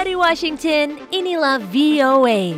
Dari Washington, inilah VOA.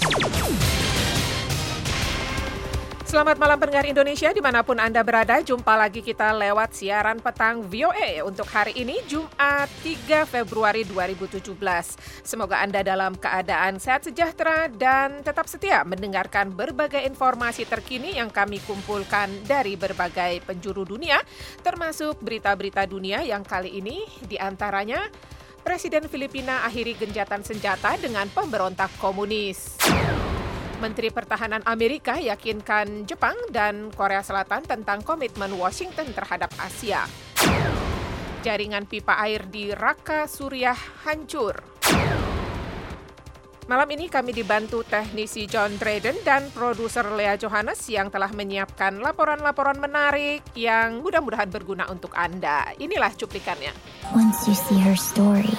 Selamat malam pendengar Indonesia dimanapun Anda berada. Jumpa lagi kita lewat siaran petang VOA untuk hari ini Jumat 3 Februari 2017. Semoga Anda dalam keadaan sehat sejahtera dan tetap setia mendengarkan berbagai informasi terkini yang kami kumpulkan dari berbagai penjuru dunia, termasuk berita-berita dunia yang kali ini diantaranya Presiden Filipina akhiri gencatan senjata dengan pemberontak komunis. Menteri Pertahanan Amerika yakinkan Jepang dan Korea Selatan tentang komitmen Washington terhadap Asia. Jaringan pipa air di Raqqa, Suriah hancur. Malam ini kami dibantu teknisi John Drayden dan produser Lea Johannes yang telah menyiapkan laporan-laporan menarik yang mudah-mudahan berguna untuk Anda. Inilah cuplikannya. Once you see her story,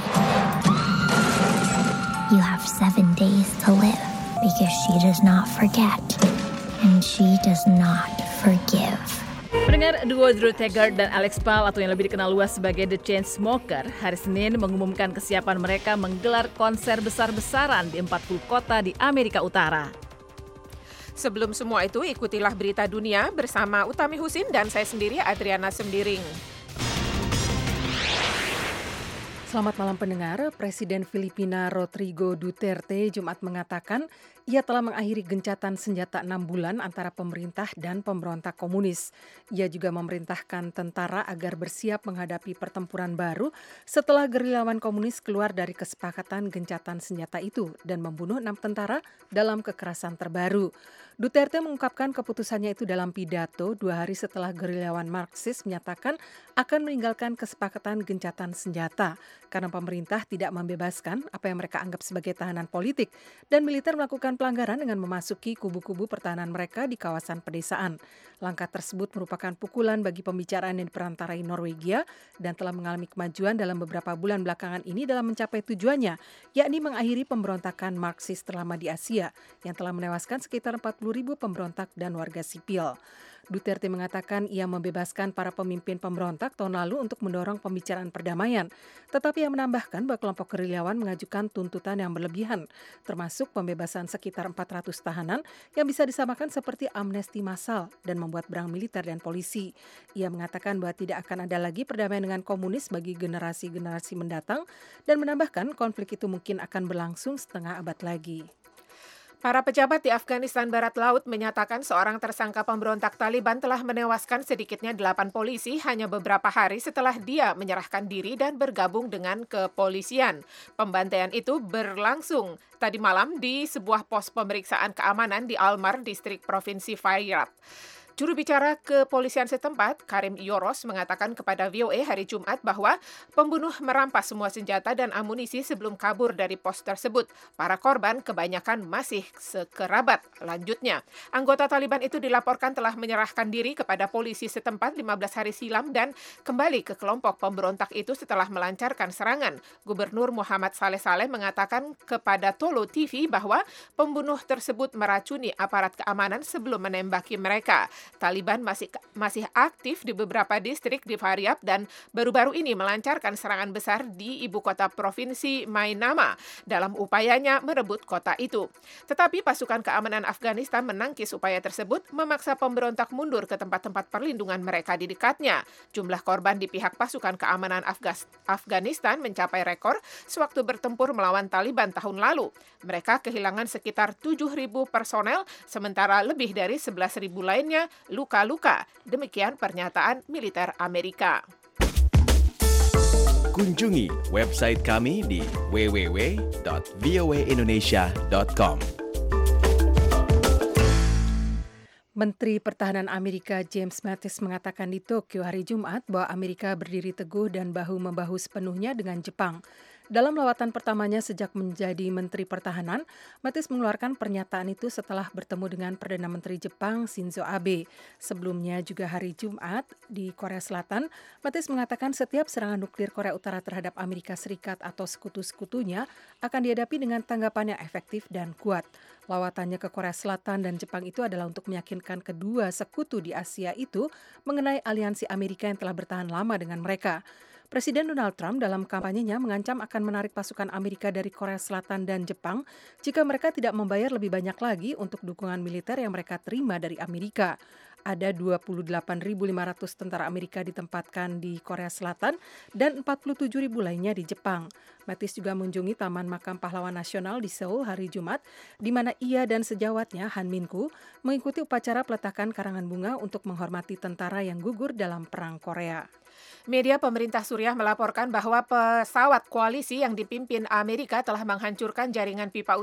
you have 7 days to live. Because she does not forget, and she does not forgive. Pendengar, duo Drew Taggart dan Alex Pal atau yang lebih dikenal luas sebagai The Chainsmokers hari Senin mengumumkan kesiapan mereka menggelar konser besar-besaran di 40 kota di Amerika Utara. Sebelum semua itu, ikutilah berita dunia bersama Utami Husin dan saya sendiri Adriana Sembiring. Selamat malam pendengar, Presiden Filipina Rodrigo Duterte Jumat mengatakan ia telah mengakhiri gencatan senjata 6 bulan antara pemerintah dan pemberontak komunis. Ia juga memerintahkan tentara agar bersiap menghadapi pertempuran baru setelah gerilyawan komunis keluar dari kesepakatan gencatan senjata itu dan membunuh 6 tentara dalam kekerasan terbaru. Duterte mengungkapkan keputusannya itu dalam pidato 2 hari setelah gerilyawan Marxis menyatakan akan meninggalkan kesepakatan gencatan senjata karena pemerintah tidak membebaskan apa yang mereka anggap sebagai tahanan politik dan militer melakukan pelanggaran dengan memasuki kubu-kubu pertahanan mereka di kawasan pedesaan. Langkah tersebut merupakan pukulan bagi pembicaraan yang diperantarai Norwegia dan telah mengalami kemajuan dalam beberapa bulan belakangan ini dalam mencapai tujuannya, yakni mengakhiri pemberontakan Marxis terlama di Asia yang telah menewaskan sekitar 40.000 pemberontak dan warga sipil. Duterte mengatakan ia membebaskan para pemimpin pemberontak tahun lalu untuk mendorong pembicaraan perdamaian. Tetapi ia menambahkan bahwa kelompok gerilyawan mengajukan tuntutan yang berlebihan, termasuk pembebasan sekitar 400 tahanan yang bisa disamakan seperti amnesti massal dan membuat perang militer dan polisi. Ia mengatakan bahwa tidak akan ada lagi perdamaian dengan komunis bagi generasi-generasi mendatang dan menambahkan konflik itu mungkin akan berlangsung setengah abad lagi. Para pejabat di Afghanistan Barat Laut menyatakan seorang tersangka pemberontak Taliban telah menewaskan sedikitnya 8 polisi hanya beberapa hari setelah dia menyerahkan diri dan bergabung dengan kepolisian. Pembantaian itu berlangsung tadi malam di sebuah pos pemeriksaan keamanan di Almar, distrik provinsi Faryab. Juru bicara kepolisian setempat, Karim Yoros, mengatakan kepada VOA hari Jumat bahwa pembunuh merampas semua senjata dan amunisi sebelum kabur dari pos tersebut. Para korban kebanyakan masih sekerabat. Lanjutnya, anggota Taliban itu dilaporkan telah menyerahkan diri kepada polisi setempat 15 hari silam dan kembali ke kelompok pemberontak itu setelah melancarkan serangan. Gubernur Muhammad Saleh Saleh mengatakan kepada Tolo TV bahwa pembunuh tersebut meracuni aparat keamanan sebelum menembaki mereka. Taliban masih aktif di beberapa distrik di Faryab dan baru-baru ini melancarkan serangan besar di ibu kota provinsi Mainama dalam upayanya merebut kota itu. Tetapi pasukan keamanan Afghanistan menangkis upaya tersebut, memaksa pemberontak mundur ke tempat-tempat perlindungan mereka di dekatnya. Jumlah korban di pihak pasukan keamanan Afghanistan mencapai rekor sewaktu bertempur melawan Taliban tahun lalu. Mereka kehilangan sekitar 7.000 personel, sementara lebih dari 11.000 lainnya luka-luka. Demikian pernyataan militer Amerika. Kunjungi website kami di www.voaindonesia.com. Menteri Pertahanan Amerika James Mattis mengatakan di Tokyo hari Jumat bahwa Amerika berdiri teguh dan bahu-membahu sepenuhnya dengan Jepang. Dalam lawatan pertamanya sejak menjadi Menteri Pertahanan, Mattis mengeluarkan pernyataan itu setelah bertemu dengan Perdana Menteri Jepang Shinzo Abe. Sebelumnya juga hari Jumat di Korea Selatan, Mattis mengatakan setiap serangan nuklir Korea Utara terhadap Amerika Serikat atau sekutu-sekutunya akan dihadapi dengan tanggapan yang efektif dan kuat. Lawatannya ke Korea Selatan dan Jepang itu adalah untuk meyakinkan kedua sekutu di Asia itu mengenai aliansi Amerika yang telah bertahan lama dengan mereka. Presiden Donald Trump dalam kampanyenya mengancam akan menarik pasukan Amerika dari Korea Selatan dan Jepang jika mereka tidak membayar lebih banyak lagi untuk dukungan militer yang mereka terima dari Amerika. Ada 28.500 tentara Amerika ditempatkan di Korea Selatan dan 47.000 lainnya di Jepang. Mattis juga mengunjungi Taman Makam Pahlawan Nasional di Seoul hari Jumat, di mana ia dan sejawatnya Han Min-koo mengikuti upacara peletakan karangan bunga untuk menghormati tentara yang gugur dalam Perang Korea. Media pemerintah Suriah melaporkan bahwa pesawat koalisi yang dipimpin Amerika telah menghancurkan jaringan pipa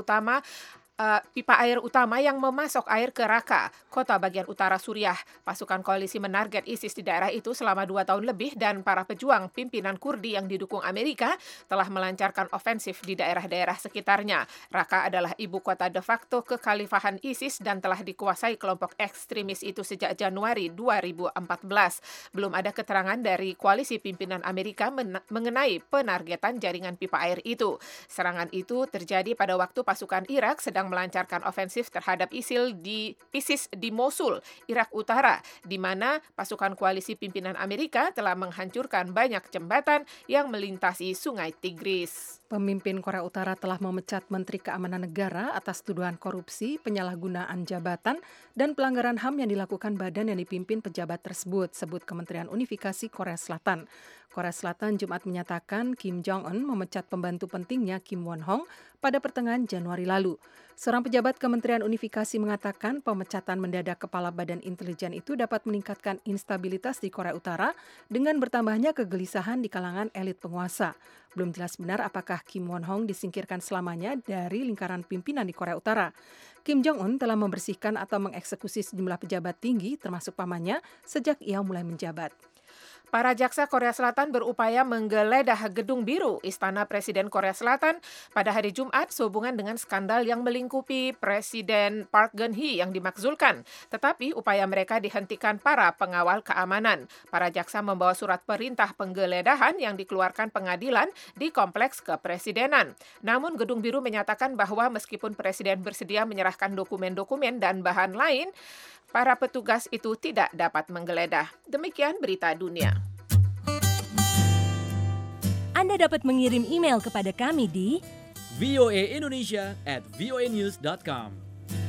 air utama yang memasok air ke Raqqa, kota bagian utara Suriah. Pasukan koalisi menarget ISIS di daerah itu selama 2 tahun lebih dan para pejuang pimpinan Kurdi yang didukung Amerika telah melancarkan ofensif di daerah-daerah sekitarnya. Raqqa adalah ibu kota de facto kekhalifahan ISIS dan telah dikuasai kelompok ekstremis itu sejak Januari 2014. Belum ada keterangan dari koalisi pimpinan Amerika mengenai penargetan jaringan pipa air itu. Serangan itu terjadi pada waktu pasukan Irak sedang melancarkan ofensif terhadap ISIS di Mosul, Irak Utara, di mana pasukan koalisi pimpinan Amerika telah menghancurkan banyak jembatan yang melintasi Sungai Tigris. Pemimpin Korea Utara telah memecat Menteri Keamanan Negara atas tuduhan korupsi, penyalahgunaan jabatan, dan pelanggaran HAM yang dilakukan badan yang dipimpin pejabat tersebut, sebut Kementerian Unifikasi Korea Selatan. Korea Selatan Jumat menyatakan Kim Jong-un memecat pembantu pentingnya Kim Won-hong pada pertengahan Januari lalu. Seorang pejabat Kementerian Unifikasi mengatakan pemecatan mendadak kepala badan intelijen itu dapat meningkatkan instabilitas di Korea Utara dengan bertambahnya kegelisahan di kalangan elit penguasa. Belum jelas benar apakah Kim Won-hong disingkirkan selamanya dari lingkaran pimpinan di Korea Utara. Kim Jong-un telah membersihkan atau mengeksekusi sejumlah pejabat tinggi termasuk pamannya sejak ia mulai menjabat. Para jaksa Korea Selatan berupaya menggeledah Gedung Biru Istana Presiden Korea Selatan pada hari Jumat sehubungan dengan skandal yang melingkupi Presiden Park Geun-hye yang dimakzulkan. Tetapi upaya mereka dihentikan para pengawal keamanan. Para jaksa membawa surat perintah penggeledahan yang dikeluarkan pengadilan di Kompleks Kepresidenan. Namun Gedung Biru menyatakan bahwa meskipun Presiden bersedia menyerahkan dokumen-dokumen dan bahan lain, para petugas itu tidak dapat menggeledah. Demikian berita dunia. Anda dapat mengirim email kepada kami di voaindonesia@voanews.com.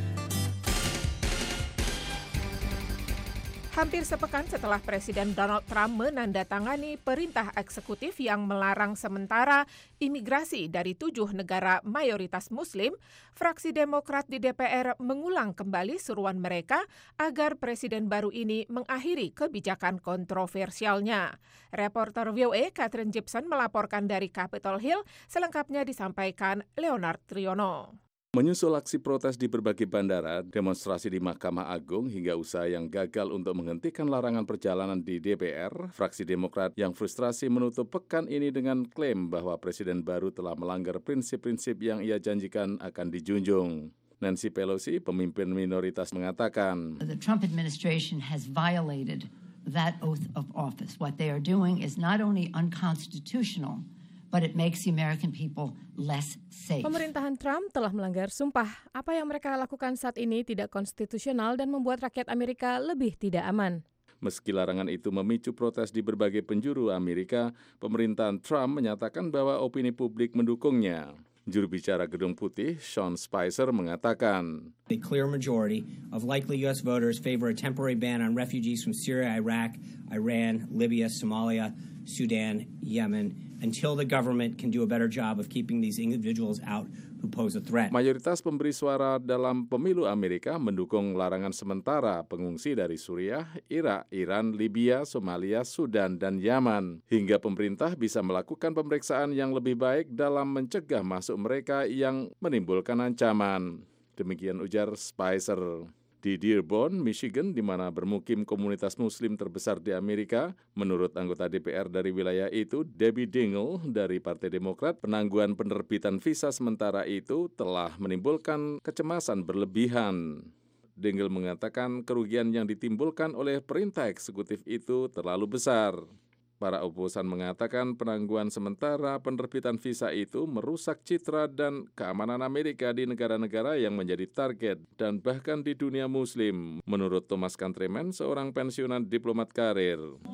Hampir sepekan setelah Presiden Donald Trump menandatangani perintah eksekutif yang melarang sementara imigrasi dari 7 negara mayoritas Muslim, fraksi Demokrat di DPR mengulang kembali seruan mereka agar Presiden baru ini mengakhiri kebijakan kontroversialnya. Reporter VOA Catherine Gibson melaporkan dari Capitol Hill, selengkapnya disampaikan Leonard Triono. Menyusul aksi protes di berbagai bandara, demonstrasi di Mahkamah Agung hingga usaha yang gagal untuk menghentikan larangan perjalanan di DPR, fraksi Demokrat yang frustrasi menutup pekan ini dengan klaim bahwa Presiden baru telah melanggar prinsip-prinsip yang ia janjikan akan dijunjung. Nancy Pelosi, pemimpin minoritas, mengatakan, The Trump administration has violated that oath of office. What they are doing is not only unconstitutional, but it makes the American people less safe. Pemerintahan Trump telah melanggar sumpah. Apa yang mereka lakukan saat ini tidak konstitusional dan membuat rakyat Amerika lebih tidak aman. Meski larangan itu memicu protes di berbagai penjuru Amerika, pemerintahan Trump menyatakan bahwa opini publik mendukungnya. Juru bicara Gedung Putih, Sean Spicer, mengatakan, A clear majority of likely U.S. voters favor a temporary ban on refugees from Syria, Iraq, Iran, Libya, Somalia, Sudan, Yemen, until the government can do a better job of keeping these individuals out who pose a threat. Mayoritas pemberi suara dalam pemilu Amerika mendukung larangan sementara pengungsi dari Suriah, Irak, Iran, Libya, Somalia, Sudan, dan Yaman. Hingga pemerintah bisa melakukan pemeriksaan yang lebih baik dalam mencegah masuk mereka yang menimbulkan ancaman. Demikian ujar Spicer. Di Dearborn, Michigan, di mana bermukim komunitas Muslim terbesar di Amerika, menurut anggota DPR dari wilayah itu, Debbie Dingell dari Partai Demokrat, penangguhan penerbitan visa sementara itu telah menimbulkan kecemasan berlebihan. Dingell mengatakan kerugian yang ditimbulkan oleh perintah eksekutif itu terlalu besar. Para oposan mengatakan penangguhan sementara penerbitan visa itu merusak citra dan keamanan Amerika di negara-negara yang menjadi target dan bahkan di dunia Muslim, menurut Thomas Countryman, seorang pensiunan diplomat karir.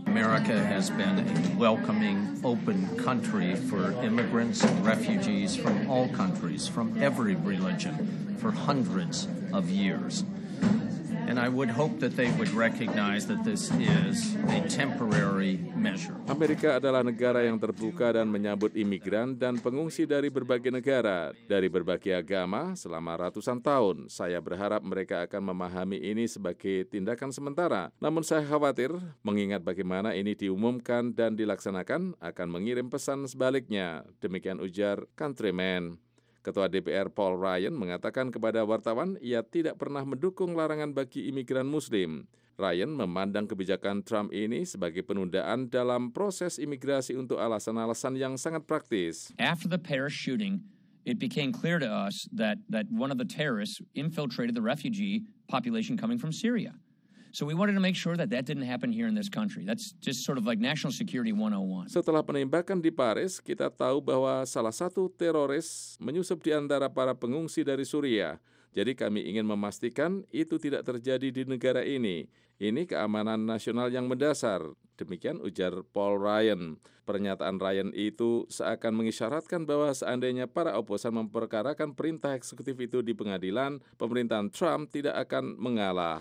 America has been a welcoming, open country for immigrants and refugees from all countries, from every religion, for hundreds of years. And I would hope that they would recognize that this is a temporary measure. Amerika adalah negara yang terbuka dan menyambut imigran dan pengungsi dari berbagai negara, dari berbagai agama selama ratusan tahun. Saya berharap mereka akan memahami ini sebagai tindakan sementara. Namun saya khawatir, mengingat bagaimana ini diumumkan dan dilaksanakan, akan mengirim pesan sebaliknya. Demikian ujar Countryman. Ketua DPR Paul Ryan mengatakan kepada wartawan ia tidak pernah mendukung larangan bagi imigran Muslim. Ryan memandang kebijakan Trump ini sebagai penundaan dalam proses imigrasi untuk alasan-alasan yang sangat praktis. After the Paris shooting, it became clear to us that one of the terrorists infiltrated the refugee population coming from Syria. So we wanted to make sure that didn't happen here in this country. That's just sort of like national security 101. Setelah penembakan di Paris, kita tahu bahwa salah satu teroris menyusup di antara para pengungsi dari Suriah. Jadi kami ingin memastikan itu tidak terjadi di negara ini. Ini keamanan nasional yang mendasar. Demikian ujar Paul Ryan. Pernyataan Ryan itu seakan mengisyaratkan bahwa seandainya para oposan memperkarakan perintah eksekutif itu di pengadilan, pemerintahan Trump tidak akan mengalah.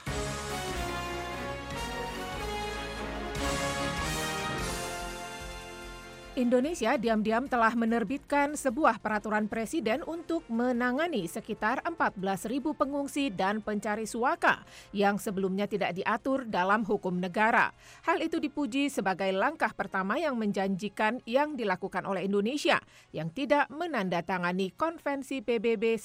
Indonesia diam-diam telah menerbitkan sebuah peraturan presiden untuk menangani sekitar 14.000 pengungsi dan pencari suaka yang sebelumnya tidak diatur dalam hukum negara. Hal itu dipuji sebagai langkah pertama yang menjanjikan yang dilakukan oleh Indonesia yang tidak menandatangani Konvensi PBB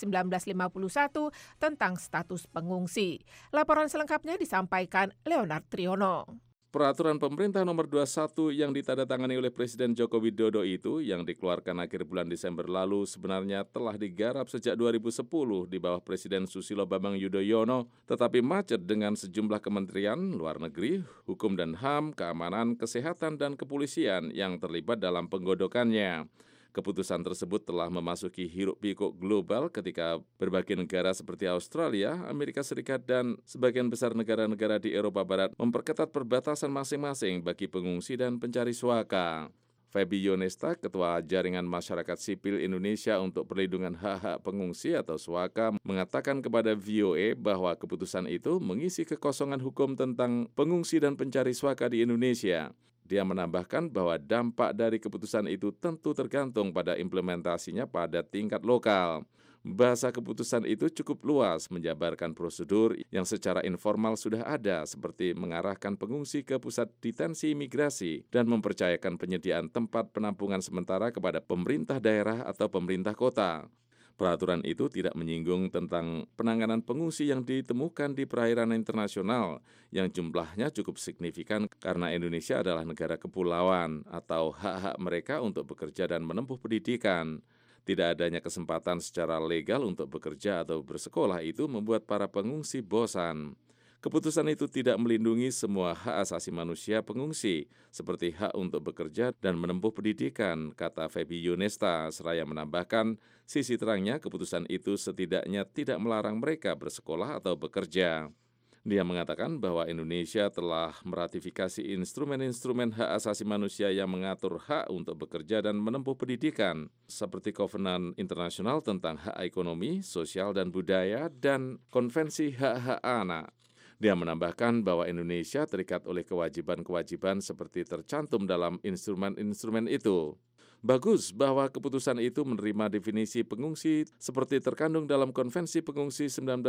1951 tentang status pengungsi. Laporan selengkapnya disampaikan Leonard Triono. Peraturan pemerintah nomor 21 yang ditandatangani oleh Presiden Joko Widodo itu yang dikeluarkan akhir bulan Desember lalu sebenarnya telah digarap sejak 2010 di bawah Presiden Susilo Bambang Yudhoyono, tetapi macet dengan sejumlah kementerian luar negeri, hukum dan HAM, keamanan, kesehatan, dan kepolisian yang terlibat dalam penggodokannya. Keputusan tersebut telah memasuki hiruk-pikuk global ketika berbagai negara seperti Australia, Amerika Serikat, dan sebagian besar negara-negara di Eropa Barat memperketat perbatasan masing-masing bagi pengungsi dan pencari suaka. Feby Yonesta, Ketua Jaringan Masyarakat Sipil Indonesia untuk Perlindungan Hak-Hak Pengungsi atau SWAKA, mengatakan kepada VOA bahwa keputusan itu mengisi kekosongan hukum tentang pengungsi dan pencari suaka di Indonesia. Dia menambahkan bahwa dampak dari keputusan itu tentu tergantung pada implementasinya pada tingkat lokal. Bahasa keputusan itu cukup luas, menjabarkan prosedur yang secara informal sudah ada, seperti mengarahkan pengungsi ke pusat detensi imigrasi dan mempercayakan penyediaan tempat penampungan sementara kepada pemerintah daerah atau pemerintah kota. Peraturan itu tidak menyinggung tentang penanganan pengungsi yang ditemukan di perairan internasional yang jumlahnya cukup signifikan karena Indonesia adalah negara kepulauan atau hak-hak mereka untuk bekerja dan menempuh pendidikan. Tidak adanya kesempatan secara legal untuk bekerja atau bersekolah itu membuat para pengungsi bosan. Keputusan itu tidak melindungi semua hak asasi manusia pengungsi, seperti hak untuk bekerja dan menempuh pendidikan, kata Feby Yonesta, seraya menambahkan, sisi terangnya keputusan itu setidaknya tidak melarang mereka bersekolah atau bekerja. Dia mengatakan bahwa Indonesia telah meratifikasi instrumen-instrumen hak asasi manusia yang mengatur hak untuk bekerja dan menempuh pendidikan, seperti Kovenan Internasional tentang hak ekonomi, sosial, dan budaya, dan Konvensi Hak-Hak Anak. Dia menambahkan bahwa Indonesia terikat oleh kewajiban-kewajiban seperti tercantum dalam instrumen-instrumen itu. Bagus bahwa keputusan itu menerima definisi pengungsi seperti terkandung dalam Konvensi Pengungsi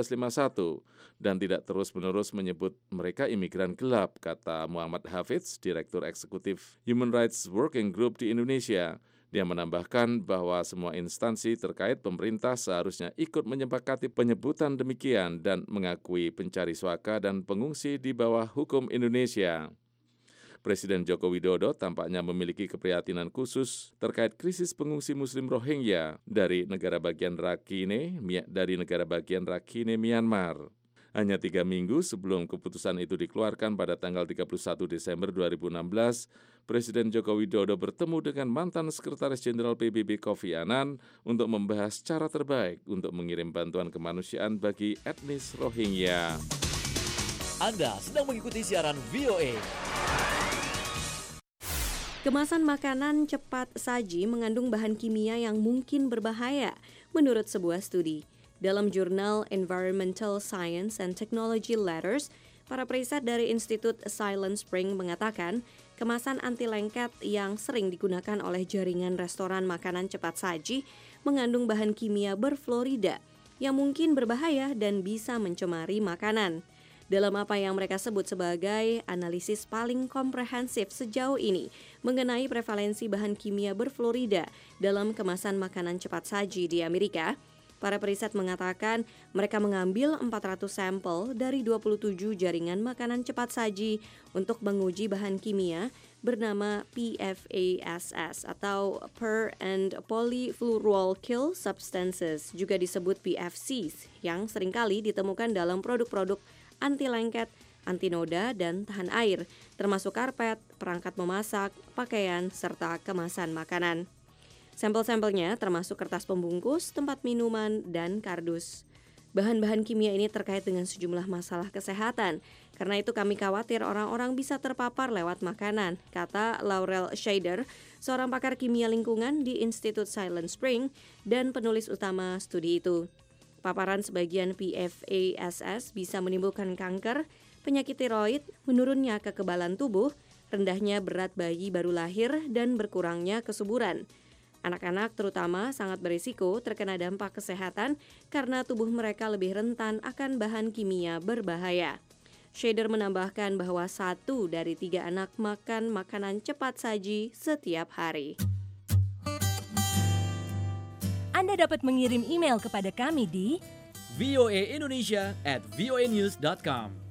1951 dan tidak terus-menerus menyebut mereka imigran gelap, kata Muhammad Hafidz, Direktur Eksekutif Human Rights Working Group di Indonesia. Dia menambahkan bahwa semua instansi terkait pemerintah seharusnya ikut menyepakati penyebutan demikian dan mengakui pencari suaka dan pengungsi di bawah hukum Indonesia. Presiden Joko Widodo tampaknya memiliki keprihatinan khusus terkait krisis pengungsi Muslim Rohingya dari negara bagian Rakhine, Myanmar. Hanya 3 minggu sebelum keputusan itu dikeluarkan pada tanggal 31 Desember 2016, Presiden Joko Widodo bertemu dengan mantan Sekretaris Jenderal PBB Kofi Annan untuk membahas cara terbaik untuk mengirim bantuan kemanusiaan bagi etnis Rohingya. Anda sedang mengikuti siaran VOA. Kemasan makanan cepat saji mengandung bahan kimia yang mungkin berbahaya, menurut sebuah studi. Dalam jurnal Environmental Science and Technology Letters, para periset dari Institut Silent Spring mengatakan kemasan anti lengket yang sering digunakan oleh jaringan restoran makanan cepat saji mengandung bahan kimia berfluorida yang mungkin berbahaya dan bisa mencemari makanan. Dalam apa yang mereka sebut sebagai analisis paling komprehensif sejauh ini mengenai prevalensi bahan kimia berfluorida dalam kemasan makanan cepat saji di Amerika, para periset mengatakan mereka mengambil 400 sampel dari 27 jaringan makanan cepat saji untuk menguji bahan kimia bernama PFAS atau Per and Polyfluoroalkyl Substances, juga disebut PFCs, yang seringkali ditemukan dalam produk-produk anti lengket, anti noda, dan tahan air, termasuk karpet, perangkat memasak, pakaian, serta kemasan makanan. Sampel-sampelnya termasuk kertas pembungkus, tempat minuman, dan kardus. Bahan-bahan kimia ini terkait dengan sejumlah masalah kesehatan. Karena itu kami khawatir orang-orang bisa terpapar lewat makanan, kata Laurel Scheider, seorang pakar kimia lingkungan di Institut Silent Spring dan penulis utama studi itu. Paparan sebagian PFAS bisa menimbulkan kanker, penyakit tiroid, menurunnya kekebalan tubuh, rendahnya berat bayi baru lahir, dan berkurangnya kesuburan. Anak-anak terutama sangat berisiko terkena dampak kesehatan karena tubuh mereka lebih rentan akan bahan kimia berbahaya. Scheider menambahkan bahwa 1 dari 3 anak makan makanan cepat saji setiap hari. Anda dapat mengirim email kepada kami di voaindonesia@voanews.com.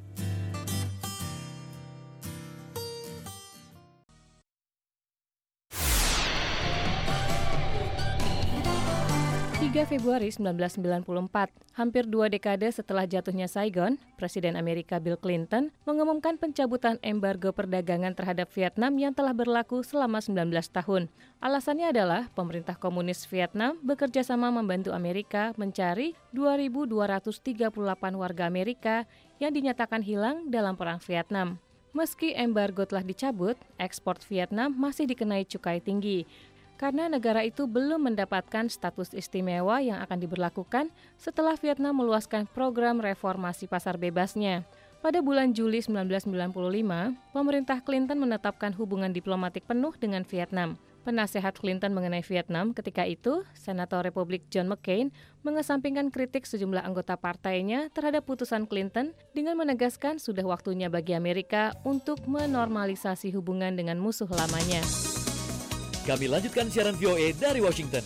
3 Februari 1994, hampir 2 dekade setelah jatuhnya Saigon, Presiden Amerika Bill Clinton mengumumkan pencabutan embargo perdagangan terhadap Vietnam yang telah berlaku selama 19 tahun. Alasannya adalah pemerintah komunis Vietnam bekerja sama membantu Amerika mencari 2.238 warga Amerika yang dinyatakan hilang dalam Perang Vietnam. Meski embargo telah dicabut, ekspor Vietnam masih dikenai cukai tinggi, karena negara itu belum mendapatkan status istimewa yang akan diberlakukan setelah Vietnam meluaskan program reformasi pasar bebasnya. Pada bulan Juli 1995, pemerintah Clinton menetapkan hubungan diplomatik penuh dengan Vietnam. Penasehat Clinton mengenai Vietnam ketika itu, Senator Republik John McCain, mengesampingkan kritik sejumlah anggota partainya terhadap putusan Clinton dengan menegaskan sudah waktunya bagi Amerika untuk menormalisasi hubungan dengan musuh lamanya. Kami lanjutkan siaran VOA dari Washington.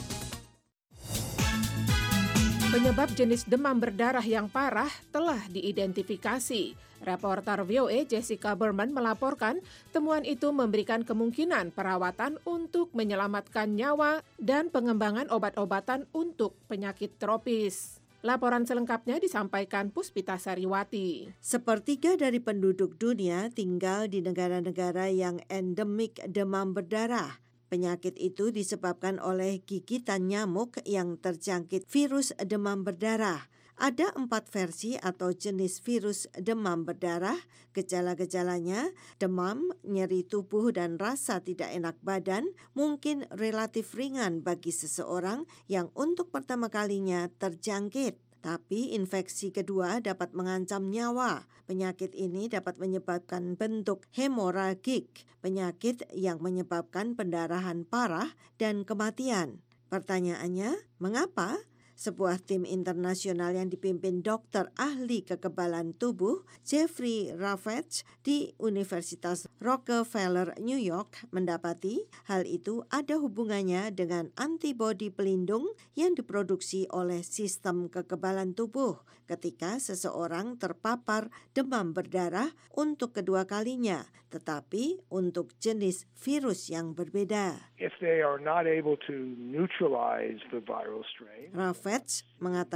Penyebab jenis demam berdarah yang parah telah diidentifikasi. Reporter VOA Jessica Berman melaporkan temuan itu memberikan kemungkinan perawatan untuk menyelamatkan nyawa dan pengembangan obat-obatan untuk penyakit tropis. Laporan selengkapnya disampaikan Puspita Sariwati. Sepertiga dari penduduk dunia tinggal di negara-negara yang endemik demam berdarah. Penyakit itu disebabkan oleh gigitan nyamuk yang terjangkit virus demam berdarah. Ada 4 versi atau jenis virus demam berdarah. Gejala-gejalanya demam, nyeri tubuh, dan rasa tidak enak badan mungkin relatif ringan bagi seseorang yang untuk pertama kalinya terjangkit. Tapi infeksi kedua dapat mengancam nyawa. Penyakit ini dapat menyebabkan bentuk hemoragik, penyakit yang menyebabkan pendarahan parah dan kematian. Pertanyaannya, mengapa? Sebuah tim internasional yang dipimpin dokter ahli kekebalan tubuh Jeffrey Raffetz di Universitas Rockefeller, New York mendapati hal itu ada hubungannya dengan antibodi pelindung yang diproduksi oleh sistem kekebalan tubuh ketika seseorang terpapar demam berdarah untuk kedua kalinya, tetapi untuk jenis virus yang berbeda. If they are not able to neutralize the viral strain, Raffetz mengatakan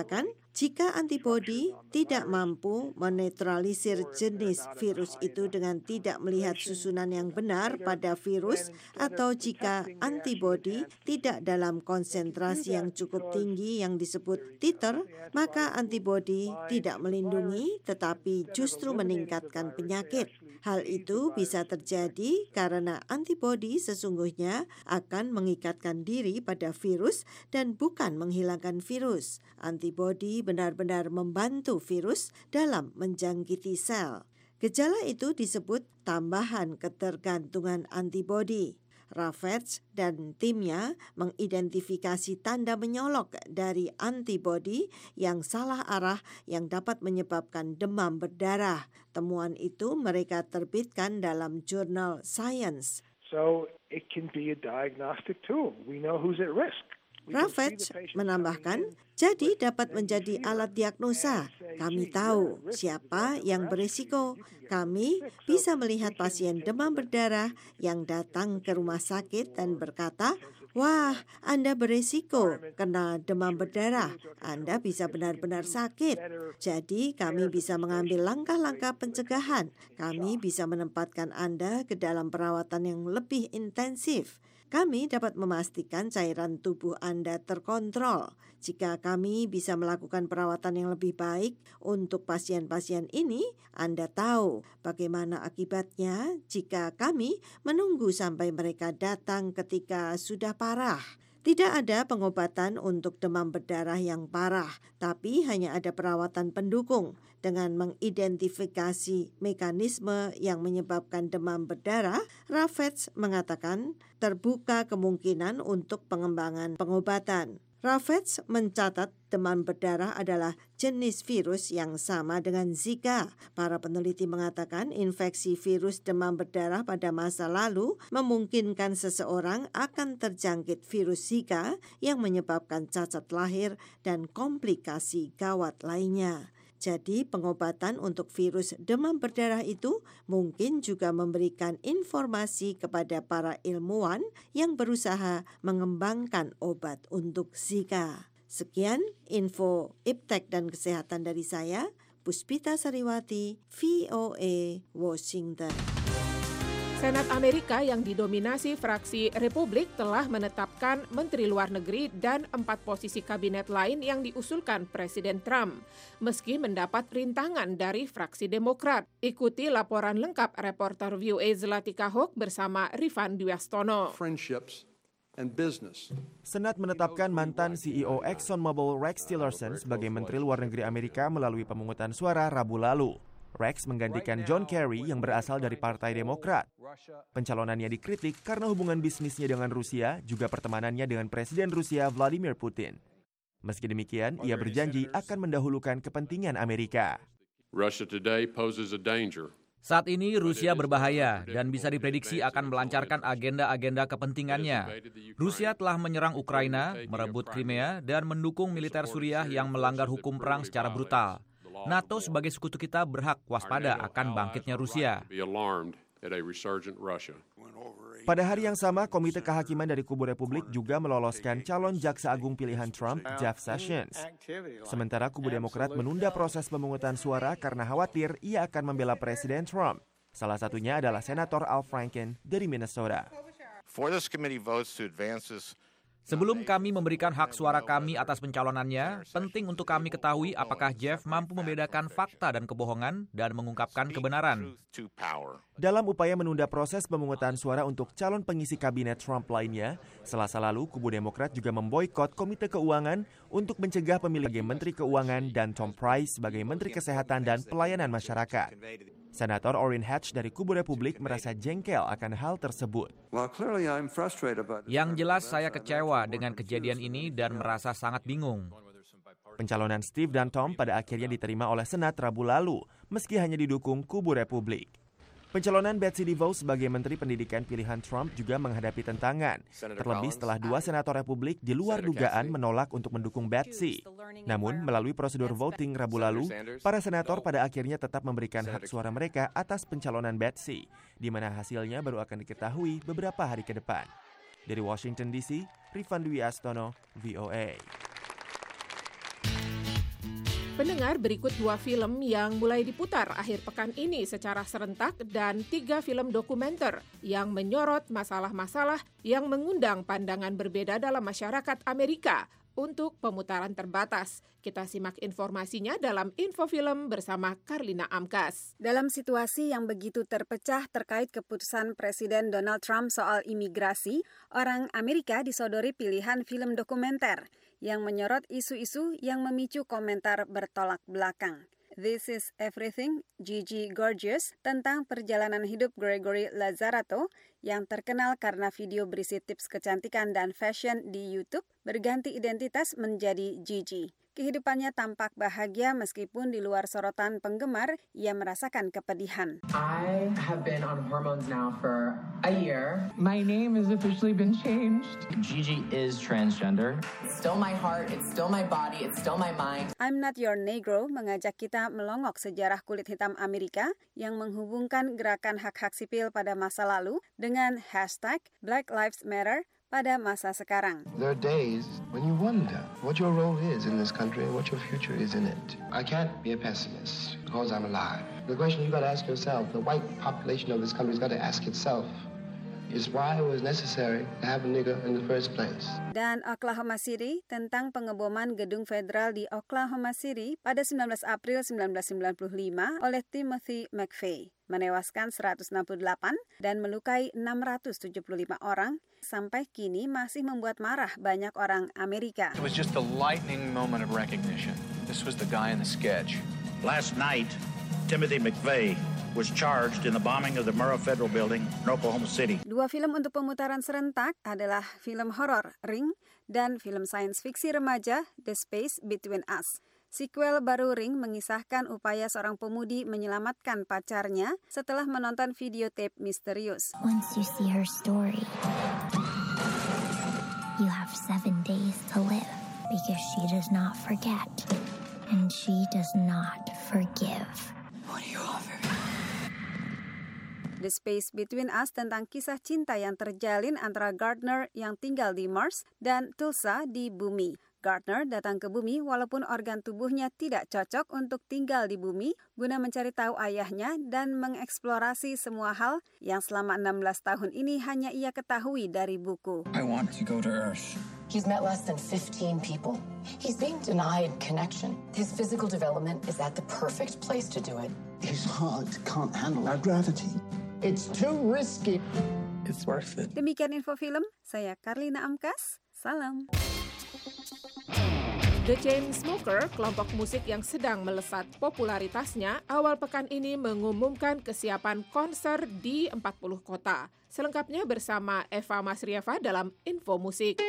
Jika antibodi tidak mampu menetralisir jenis virus itu dengan tidak melihat susunan yang benar pada virus, atau jika antibodi tidak dalam konsentrasi yang cukup tinggi yang disebut titer, maka antibodi tidak melindungi tetapi justru meningkatkan penyakit. Hal itu bisa terjadi karena antibodi sesungguhnya akan mengikatkan diri pada virus dan bukan menghilangkan virus. Antibodi benar-benar membantu virus dalam menjangkiti sel. Gejala itu disebut tambahan ketergantungan antibodi. Ravage dan timnya mengidentifikasi tanda menyolok dari antibodi yang salah arah yang dapat menyebabkan demam berdarah. Temuan itu mereka terbitkan dalam jurnal Science. So it can be a diagnostic tool. We know who's at risk. Ravage menambahkan, jadi dapat menjadi alat diagnosa. Kami tahu siapa yang berisiko. Kami bisa melihat pasien demam berdarah yang datang ke rumah sakit dan berkata, wah, Anda berisiko kena demam berdarah. Anda bisa benar-benar sakit. Jadi kami bisa mengambil langkah-langkah pencegahan. Kami bisa menempatkan Anda ke dalam perawatan yang lebih intensif. Kami dapat memastikan cairan tubuh Anda terkontrol. Jika kami bisa melakukan perawatan yang lebih baik untuk pasien-pasien ini, Anda tahu bagaimana akibatnya jika kami menunggu sampai mereka datang ketika sudah parah. Tidak ada pengobatan untuk demam berdarah yang parah, tapi hanya ada perawatan pendukung. Dengan mengidentifikasi mekanisme yang menyebabkan demam berdarah, Ravage mengatakan terbuka kemungkinan untuk pengembangan pengobatan. Ravage mencatat demam berdarah adalah jenis virus yang sama dengan Zika. Para peneliti mengatakan infeksi virus demam berdarah pada masa lalu memungkinkan seseorang akan terjangkit virus Zika yang menyebabkan cacat lahir dan komplikasi gawat lainnya. Jadi pengobatan untuk virus demam berdarah itu mungkin juga memberikan informasi kepada para ilmuwan yang berusaha mengembangkan obat untuk Zika. Sekian info iptek dan kesehatan dari saya, Puspita Sariwati, VOA, Washington. Senat Amerika yang didominasi fraksi Republik telah menetapkan Menteri Luar Negeri dan 4 posisi kabinet lain yang diusulkan Presiden Trump, meski mendapat rintangan dari fraksi Demokrat. Ikuti laporan lengkap reporter VOA Zlatika Hock bersama Rifan Dwiastono. Senat menetapkan mantan CEO ExxonMobil Rex Tillerson sebagai Menteri Luar Negeri Amerika melalui pemungutan suara Rabu lalu. Rex menggantikan John Kerry yang berasal dari Partai Demokrat. Pencalonannya dikritik karena hubungan bisnisnya dengan Rusia, juga pertemanannya dengan Presiden Rusia Vladimir Putin. Meski demikian, ia berjanji akan mendahulukan kepentingan Amerika. Saat ini Rusia berbahaya dan bisa diprediksi akan melancarkan agenda-agenda kepentingannya. Rusia telah menyerang Ukraina, merebut Crimea, dan mendukung militer Suriah yang melanggar hukum perang secara brutal. NATO sebagai sekutu kita berhak waspada akan bangkitnya Rusia. Pada hari yang sama, Komite Kehakiman dari kubu Republik juga meloloskan calon jaksa agung pilihan Trump, Jeff Sessions. Sementara kubu Demokrat menunda proses pemungutan suara karena khawatir ia akan membela Presiden Trump. Salah satunya adalah Senator Al Franken dari Minnesota. Sebelum kami memberikan hak suara kami atas pencalonannya, penting untuk kami ketahui apakah Jeff mampu membedakan fakta dan kebohongan dan mengungkapkan kebenaran. Dalam upaya menunda proses pemungutan suara untuk calon pengisi kabinet Trump lainnya, Selasa lalu kubu Demokrat juga memboikot Komite Keuangan untuk mencegah pemilihan sebagai Menteri Keuangan dan Tom Price sebagai Menteri Kesehatan dan Pelayanan Masyarakat. Senator Orrin Hatch dari kubu Republik merasa jengkel akan hal tersebut. Yang jelas saya kecewa dengan kejadian ini dan merasa sangat bingung. Pencalonan Steve dan Tom pada akhirnya diterima oleh Senat Rabu lalu, meski hanya didukung kubu Republik. Pencalonan Betsy DeVos sebagai Menteri Pendidikan pilihan Trump juga menghadapi tentangan, terlebih setelah 2 senator Republik di luar dugaan menolak untuk mendukung Betsy. Namun, melalui prosedur voting Rabu lalu, para senator pada akhirnya tetap memberikan hak suara mereka atas pencalonan Betsy, di mana hasilnya baru akan diketahui beberapa hari ke depan. Dari Washington DC, Rifan Dwiastono, VOA. Pendengar, berikut 2 film yang mulai diputar akhir pekan ini secara serentak dan 3 film dokumenter yang menyorot masalah-masalah yang mengundang pandangan berbeda dalam masyarakat Amerika untuk pemutaran terbatas. Kita simak informasinya dalam Info Film bersama Karlina Amkas. Dalam situasi yang begitu terpecah terkait keputusan Presiden Donald Trump soal imigrasi, orang Amerika disodori pilihan film dokumenter yang menyorot isu-isu yang memicu komentar bertolak belakang. This is Everything, Gigi Gorgeous, tentang perjalanan hidup Gregory Lazzarato yang terkenal karena video berisi tips kecantikan dan fashion di YouTube berganti identitas menjadi Gigi. Kehidupannya tampak bahagia meskipun di luar sorotan penggemar, ia merasakan kepedihan. I have been on hormones now for a year. My name has officially been changed. Gigi is transgender. It's still my heart, it's still my body, it's still my mind. I'm Not Your Negro mengajak kita melongok sejarah kulit hitam Amerika yang menghubungkan gerakan hak-hak sipil pada masa lalu dengan #Black Lives Matter pada masa sekarang. There are days when you wonder what your role is in this country and what your future is in it. I can't be a pessimist because I'm alive. The question you got to ask yourself, the white population of this country has got to ask itself, is why it was necessary to have a nigger in the first place. Dan Oklahoma City tentang pengeboman gedung federal di Oklahoma City pada 19 April 1995 oleh Timothy McVeigh, menewaskan 168 dan melukai 675 orang, sampai kini masih membuat marah banyak orang Amerika. It was just a lightning moment of recognition. This was the guy in the sketch. Last night, Timothy McVeigh was charged in the bombing of the Murrah Federal Building in Oklahoma City. 2 film untuk pemutaran serentak adalah film horor Ring dan film sains fiksi remaja The Space Between Us. Sequel baru Ring mengisahkan upaya seorang pemudi menyelamatkan pacarnya setelah menonton videotape misterius. Once you see her story, you have 7 days to live because she does not forget and she does not forgive. What do you offer me? The Space Between Us tentang kisah cinta yang terjalin antara Gardner yang tinggal di Mars dan Tulsa di bumi. Gardner datang ke bumi walaupun organ tubuhnya tidak cocok untuk tinggal di bumi guna mencari tahu ayahnya dan mengeksplorasi semua hal yang selama 16 tahun ini hanya ia ketahui dari buku. I want to go to Earth. He's met less than 15 people. He's being denied connection. His physical development is at the perfect place to do it. His heart can't handle our gravity. It's too risky. It's worth it. Demikian Info Film, saya Karlina Amkas, salam. The Chainsmokers, kelompok musik yang sedang melesat popularitasnya, awal pekan ini mengumumkan kesiapan konser di 40 kota. Selengkapnya bersama Eva Masrieva dalam Info Musik.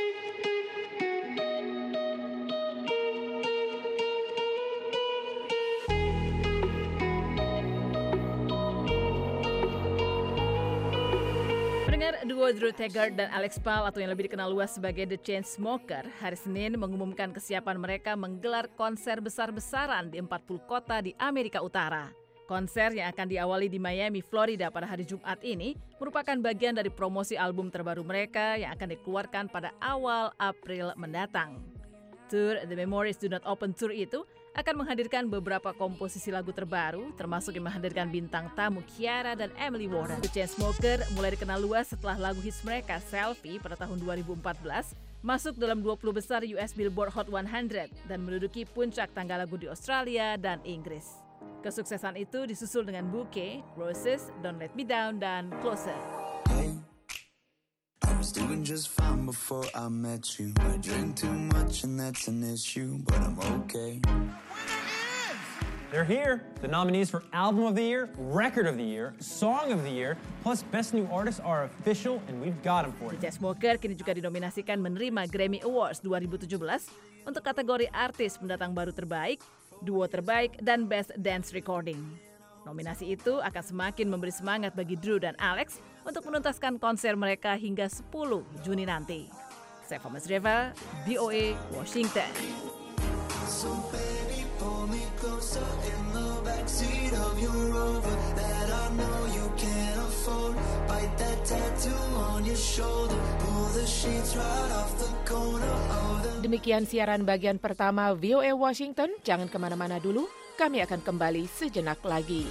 Duo Drew Taggart dan Alex Pal atau yang lebih dikenal luas sebagai The Chainsmokers hari Senin mengumumkan kesiapan mereka menggelar konser besar-besaran di 40 kota di Amerika Utara. Konser yang akan diawali di Miami, Florida pada hari Jumat ini merupakan bagian dari promosi album terbaru mereka yang akan dikeluarkan pada awal April mendatang. Tour The Memories Do Not Open Tour itu akan menghadirkan beberapa komposisi lagu terbaru, termasuk yang menghadirkan bintang tamu Ciara dan Emily Warren. The Chainsmokers mulai dikenal luas setelah lagu hits mereka Selfie pada tahun 2014 masuk dalam 20 besar US Billboard Hot 100 dan menduduki puncak tangga lagu di Australia dan Inggris. Kesuksesan itu disusul dengan Bouquet, Roses, Don't Let Me Down, dan Closer. I was doing just fine before I met you. I drink too much and that's an issue, but I'm okay. They're here. The nominees for Album of the Year, Record of the Year, Song of the Year, plus Best New Artist are official and we've got them for you. The Chainsmokers kini juga dinominasikan menerima Grammy Awards 2017 untuk kategori artis pendatang baru terbaik, duo terbaik, dan Best Dance Recording. Nominasi itu akan semakin memberi semangat bagi Drew dan Alex untuk menuntaskan konser mereka hingga 10 Juni nanti. Saya Eva Masrieva, VOA, Washington. So baby, pull me closer in the backseat of your Rover that I know you can't afford. Bite that tattoo on your shoulder, pull Demikian siaran bagian pertama VOA Washington. Jangan kemana-mana dulu, kami akan kembali sejenak lagi.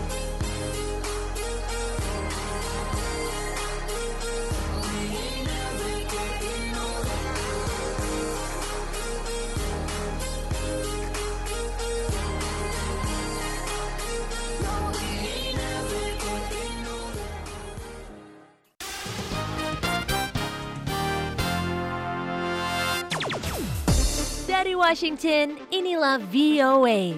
Dari Washington, inilah VOA.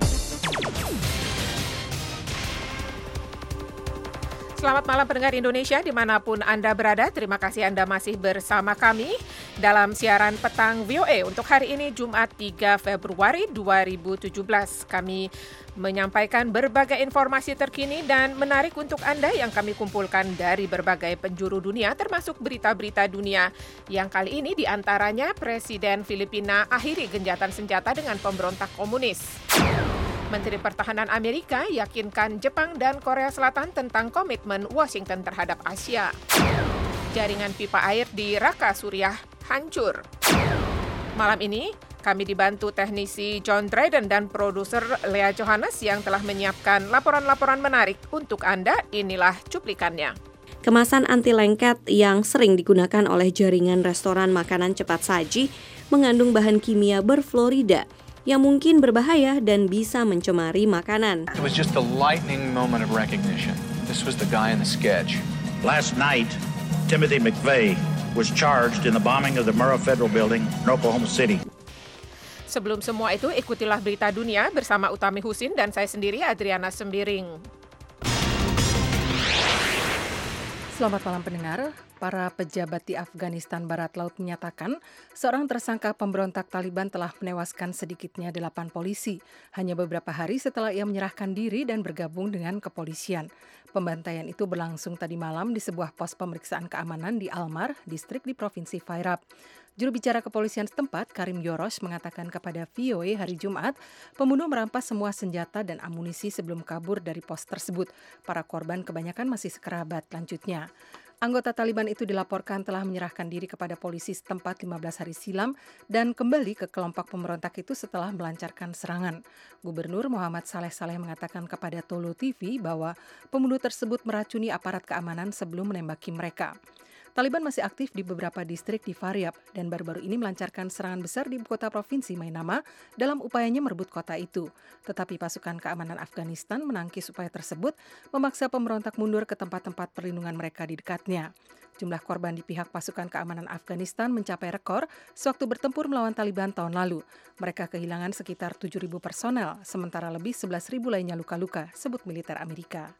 Selamat malam pendengar Indonesia dimanapun Anda berada. Terima kasih Anda masih bersama kami dalam siaran petang VOA untuk hari ini Jumat 3 Februari 2017. Kami menyampaikan berbagai informasi terkini dan menarik untuk Anda yang kami kumpulkan dari berbagai penjuru dunia, termasuk berita-berita dunia yang kali ini diantaranya Presiden Filipina akhiri genjatan senjata dengan pemberontak komunis. Menteri Pertahanan Amerika yakinkan Jepang dan Korea Selatan tentang komitmen Washington terhadap Asia. Jaringan pipa air di Raqqa, Suriah hancur. Malam ini kami dibantu teknisi John Dryden dan produser Lea Johannes yang telah menyiapkan laporan-laporan menarik untuk Anda. Inilah cuplikannya. Kemasan anti lengket yang sering digunakan oleh jaringan restoran makanan cepat saji mengandung bahan kimia berfluorida yang mungkin berbahaya dan bisa mencemari makanan. It was just a lightning moment of recognition. This was the guy in the sketch. Last night, Timothy McVeigh was charged in the bombing of the Murrah Federal Building in Oklahoma City. Sebelum semua itu, ikutilah berita dunia bersama Utami Husin dan saya sendiri, Adriana Sembiring. Selamat malam pendengar. Para pejabat di Afghanistan Barat Laut menyatakan seorang tersangka pemberontak Taliban telah menewaskan sedikitnya 8 polisi hanya beberapa hari setelah ia menyerahkan diri dan bergabung dengan kepolisian. Pembantaian itu berlangsung tadi malam di sebuah pos pemeriksaan keamanan di Almar, distrik di Provinsi Faryab. Juru bicara kepolisian setempat, Karim Yoros, mengatakan kepada VOA hari Jumat, pembunuh merampas semua senjata dan amunisi sebelum kabur dari pos tersebut. Para korban kebanyakan masih sekerabat, lanjutnya. Anggota Taliban itu dilaporkan telah menyerahkan diri kepada polisi setempat 15 hari silam dan kembali ke kelompok pemberontak itu setelah melancarkan serangan. Gubernur Muhammad Saleh mengatakan kepada Tolo TV bahwa pembunuh tersebut meracuni aparat keamanan sebelum menembaki mereka. Taliban masih aktif di beberapa distrik di Faryab dan baru-baru ini melancarkan serangan besar di ibu kota provinsi Mainama dalam upayanya merebut kota itu. Tetapi pasukan keamanan Afghanistan menangkis upaya tersebut, memaksa pemberontak mundur ke tempat-tempat perlindungan mereka di dekatnya. Jumlah korban di pihak pasukan keamanan Afghanistan mencapai rekor sewaktu bertempur melawan Taliban tahun lalu. Mereka kehilangan sekitar 7.000 personel, sementara lebih 11.000 lainnya luka-luka, sebut militer Amerika.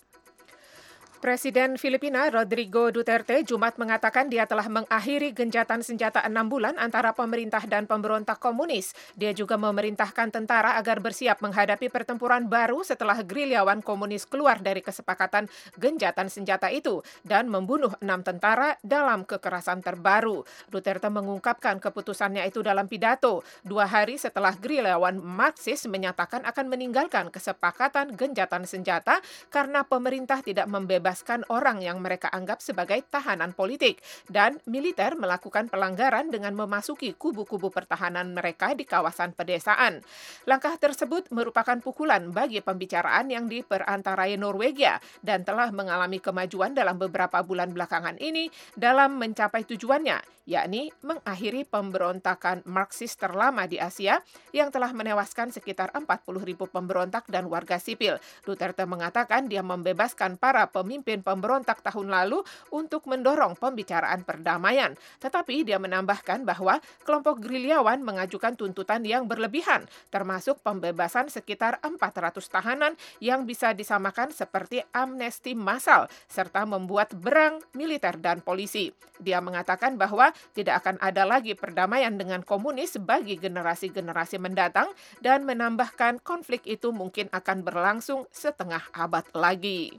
Presiden Filipina Rodrigo Duterte Jumat mengatakan dia telah mengakhiri genjatan senjata 6 bulan antara pemerintah dan pemberontak komunis. Dia juga memerintahkan tentara agar bersiap menghadapi pertempuran baru setelah gerilyawan komunis keluar dari kesepakatan genjatan senjata itu dan membunuh 6 tentara dalam kekerasan terbaru. Duterte mengungkapkan keputusannya itu dalam pidato 2 hari setelah gerilyawan Marxis menyatakan akan meninggalkan kesepakatan genjatan senjata karena pemerintah tidak membebaskan orang yang mereka anggap sebagai tahanan politik dan militer melakukan pelanggaran dengan memasuki kubu-kubu pertahanan mereka di kawasan pedesaan. Langkah tersebut merupakan pukulan bagi pembicaraan yang diperantarai Norwegia dan telah mengalami kemajuan dalam beberapa bulan belakangan ini dalam mencapai tujuannya, yakni mengakhiri pemberontakan Marxis terlama di Asia yang telah menewaskan sekitar 40.000 pemberontak dan warga sipil. Duterte mengatakan dia membebaskan para pemimpin pemberontak tahun lalu untuk mendorong pembicaraan perdamaian. Tetapi dia menambahkan bahwa kelompok gerilyawan mengajukan tuntutan yang berlebihan, termasuk pembebasan sekitar 400 tahanan yang bisa disamakan seperti amnesti massal, serta membuat berang militer dan polisi. Dia mengatakan bahwa tidak akan ada lagi perdamaian dengan komunis bagi generasi-generasi mendatang dan menambahkan konflik itu mungkin akan berlangsung setengah abad lagi.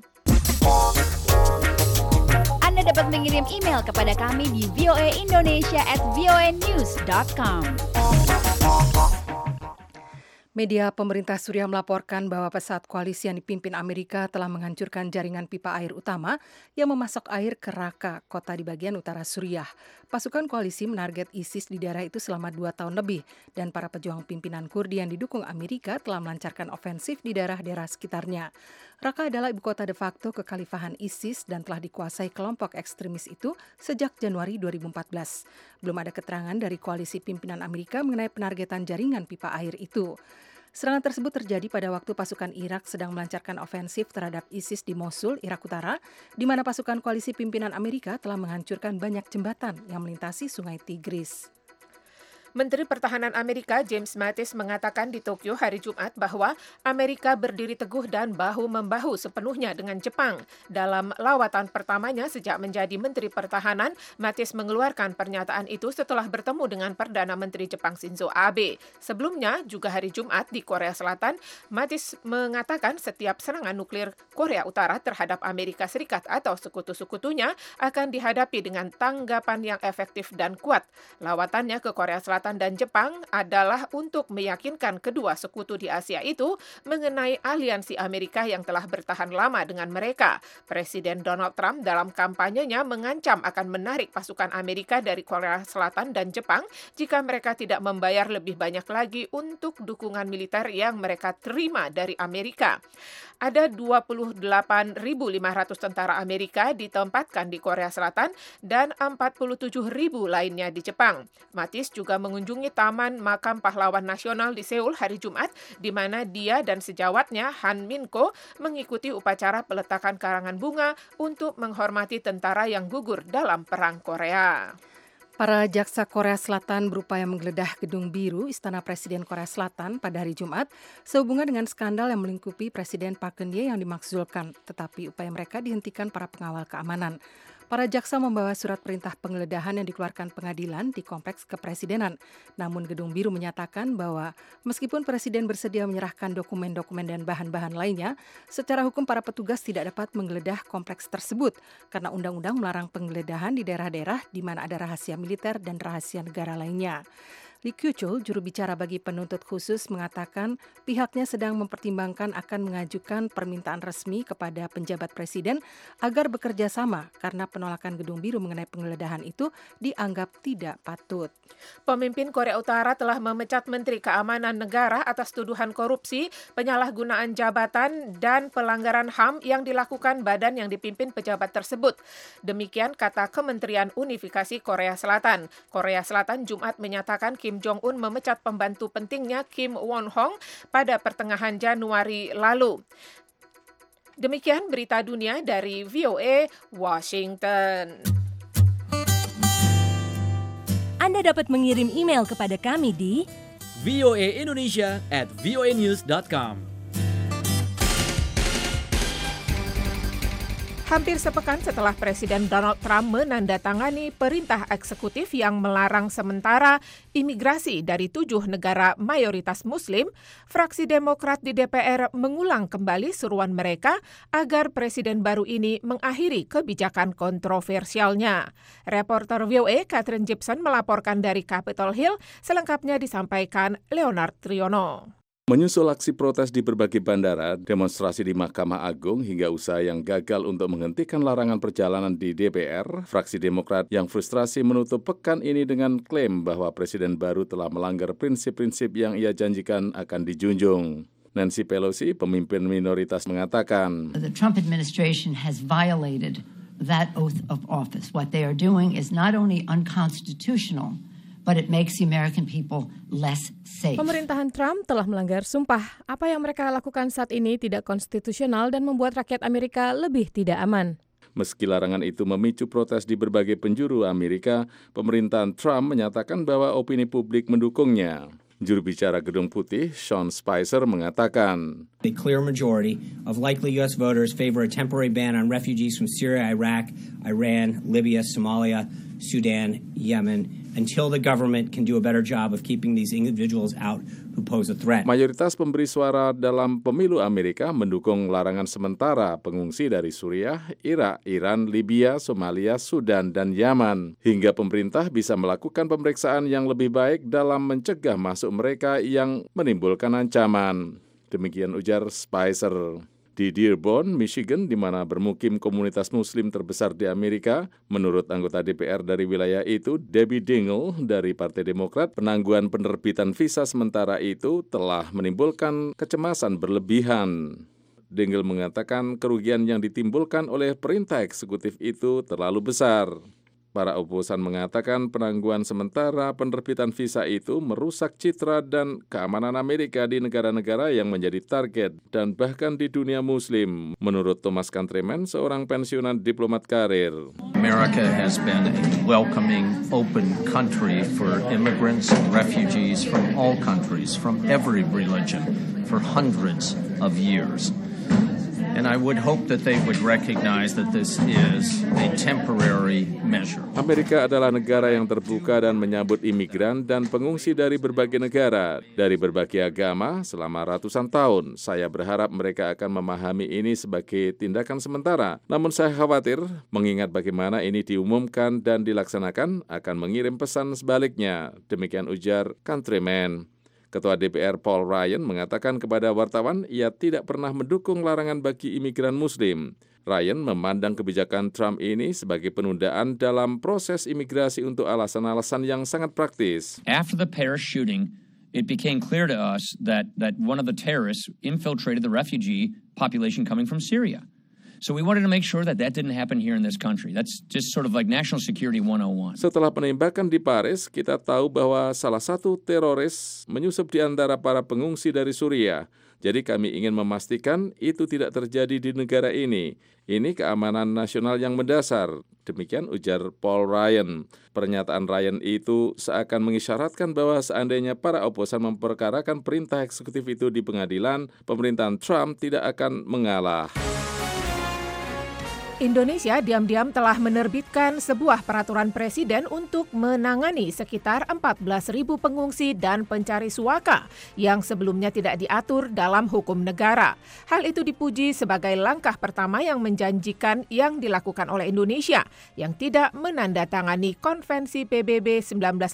Anda dapat mengirim email kepada kami di voaindonesia@voanews.com. Media pemerintah Suriah melaporkan bahwa pesawat koalisi yang dipimpin Amerika telah menghancurkan jaringan pipa air utama yang memasok air ke Raqqa, kota di bagian utara Suriah. Pasukan koalisi menarget ISIS di daerah itu selama 2 tahun lebih, dan para pejuang pimpinan Kurdi yang didukung Amerika telah melancarkan ofensif di daerah-daerah sekitarnya. Raqqa adalah ibu kota de facto kekhalifahan ISIS dan telah dikuasai kelompok ekstremis itu sejak Januari 2014. Belum ada keterangan dari koalisi pimpinan Amerika mengenai penargetan jaringan pipa air itu. Serangan tersebut terjadi pada waktu pasukan Irak sedang melancarkan ofensif terhadap ISIS di Mosul, Irak Utara, di mana pasukan koalisi pimpinan Amerika telah menghancurkan banyak jembatan yang melintasi Sungai Tigris. Menteri Pertahanan Amerika James Mattis mengatakan di Tokyo hari Jumat bahwa Amerika berdiri teguh dan bahu-membahu sepenuhnya dengan Jepang. Dalam lawatan pertamanya sejak menjadi Menteri Pertahanan, Mattis mengeluarkan pernyataan itu setelah bertemu dengan Perdana Menteri Jepang Shinzo Abe. Sebelumnya, juga hari Jumat di Korea Selatan, Mattis mengatakan setiap serangan nuklir Korea Utara terhadap Amerika Serikat atau sekutu-sekutunya akan dihadapi dengan tanggapan yang efektif dan kuat. Lawatannya ke Korea Selatan dan Jepang adalah untuk meyakinkan kedua sekutu di Asia itu mengenai aliansi Amerika yang telah bertahan lama dengan mereka. Presiden Donald Trump dalam kampanyenya mengancam akan menarik pasukan Amerika dari Korea Selatan dan Jepang jika mereka tidak membayar lebih banyak lagi untuk dukungan militer yang mereka terima dari Amerika. Ada 28.500 tentara Amerika ditempatkan di Korea Selatan dan 47.000 lainnya di Jepang. Mattis juga mengunjungi Taman Makam Pahlawan Nasional di Seoul hari Jumat, di mana dia dan sejawatnya Han Min-ko mengikuti upacara peletakan karangan bunga untuk menghormati tentara yang gugur dalam Perang Korea. Para jaksa Korea Selatan berupaya menggeledah Gedung Biru Istana Presiden Korea Selatan pada hari Jumat sehubungan dengan skandal yang melingkupi Presiden Park Geun-hye yang dimakzulkan, tetapi upaya mereka dihentikan para pengawal keamanan. Para jaksa membawa surat perintah penggeledahan yang dikeluarkan pengadilan di Kompleks Kepresidenan. Namun Gedung Biru menyatakan bahwa meskipun Presiden bersedia menyerahkan dokumen-dokumen dan bahan-bahan lainnya, secara hukum para petugas tidak dapat menggeledah kompleks tersebut karena undang-undang melarang penggeledahan di daerah-daerah di mana ada rahasia militer dan rahasia negara lainnya. Lee Kyu-chul, juru bicara bagi penuntut khusus, mengatakan pihaknya sedang mempertimbangkan akan mengajukan permintaan resmi kepada penjabat presiden agar bekerja sama karena penolakan Gedung Biru mengenai penggeledahan itu dianggap tidak patut. Pemimpin Korea Utara telah memecat Menteri Keamanan Negara atas tuduhan korupsi, penyalahgunaan jabatan, dan pelanggaran HAM yang dilakukan badan yang dipimpin pejabat tersebut. Demikian kata Kementerian Unifikasi Korea Selatan. Korea Selatan Jumat menyatakan Kim Jong-un memecat pembantu pentingnya Kim Won-hong pada pertengahan Januari lalu. Demikian berita dunia dari VOA Washington. Anda dapat mengirim email kepada kami di voaindonesia@voanews.com. Hampir sepekan setelah Presiden Donald Trump menandatangani perintah eksekutif yang melarang sementara imigrasi dari 7 negara mayoritas Muslim, fraksi Demokrat di DPR mengulang kembali seruan mereka agar Presiden baru ini mengakhiri kebijakan kontroversialnya. Reporter VOA Catherine Gibson melaporkan dari Capitol Hill, selengkapnya disampaikan Leonard Triono. Menyusul aksi protes di berbagai bandara, demonstrasi di Mahkamah Agung hingga usaha yang gagal untuk menghentikan larangan perjalanan di DPR, fraksi Demokrat yang frustrasi menutup pekan ini dengan klaim bahwa Presiden baru telah melanggar prinsip-prinsip yang ia janjikan akan dijunjung. Nancy Pelosi, pemimpin minoritas, mengatakan, The Trump administration has violated that oath of office. What they are doing is not only unconstitutional, but it makes the American people less safe. Pemerintahan Trump telah melanggar sumpah. Apa yang mereka lakukan saat ini tidak konstitusional dan membuat rakyat Amerika lebih tidak aman. Meski larangan itu memicu protes di berbagai penjuru Amerika, pemerintahan Trump menyatakan bahwa opini publik mendukungnya. Juru bicara Gedung Putih, Sean Spicer, mengatakan, A clear majority of likely U.S. voters favor a temporary ban on refugees from Syria, Iraq, Iran, Libya, Somalia, Sudan, Yemen, until the government can do a better job of keeping these individuals out who pose a threat. Mayoritas pemberi suara dalam pemilu Amerika mendukung larangan sementara pengungsi dari Suriah, Irak, Iran, Libya, Somalia, Sudan, dan Yaman. Hingga pemerintah bisa melakukan pemeriksaan yang lebih baik dalam mencegah masuk mereka yang menimbulkan ancaman. Demikian ujar Spicer. Di Dearborn, Michigan, di mana bermukim komunitas Muslim terbesar di Amerika, menurut anggota DPR dari wilayah itu, Debbie Dingell dari Partai Demokrat, penangguhan penerbitan visa sementara itu telah menimbulkan kecemasan berlebihan. Dingell mengatakan kerugian yang ditimbulkan oleh perintah eksekutif itu terlalu besar. Para oposan mengatakan penangguhan sementara penerbitan visa itu merusak citra dan keamanan Amerika di negara-negara yang menjadi target dan bahkan di dunia Muslim, menurut Thomas Countryman, seorang pensiunan diplomat karir. America has been a welcoming, open country for immigrants and refugees from all countries, from every religion, for hundreds of years. And I would hope that they would recognize that this is a temporary measure. Amerika adalah negara yang terbuka dan menyambut imigran dan pengungsi dari berbagai negara, dari berbagai agama selama ratusan tahun. Saya berharap mereka akan memahami ini sebagai tindakan sementara. Namun saya khawatir, mengingat bagaimana ini diumumkan dan dilaksanakan, akan mengirim pesan sebaliknya. Demikian ujar Countryman. Ketua DPR Paul Ryan mengatakan kepada wartawan ia tidak pernah mendukung larangan bagi imigran Muslim. Ryan memandang kebijakan Trump ini sebagai penundaan dalam proses imigrasi untuk alasan-alasan yang sangat praktis. After the Paris shooting, it became clear to us that one of the terrorists infiltrated the refugee population coming from Syria. So we wanted to make sure that didn't happen here in this country. That's just sort of like national security 101. Setelah penembakan di Paris, kita tahu bahwa salah satu teroris menyusup di antara para pengungsi dari Suriah. Jadi kami ingin memastikan itu tidak terjadi di negara ini. Ini keamanan nasional yang mendasar. Demikian ujar Paul Ryan. Pernyataan Ryan itu seakan mengisyaratkan bahwa seandainya para oposan memperkarakan perintah eksekutif itu di pengadilan, pemerintahan Trump tidak akan mengalah. Indonesia diam-diam telah menerbitkan sebuah peraturan presiden untuk menangani sekitar 14.000 pengungsi dan pencari suaka yang sebelumnya tidak diatur dalam hukum negara. Hal itu dipuji sebagai langkah pertama yang menjanjikan yang dilakukan oleh Indonesia yang tidak menandatangani Konvensi PBB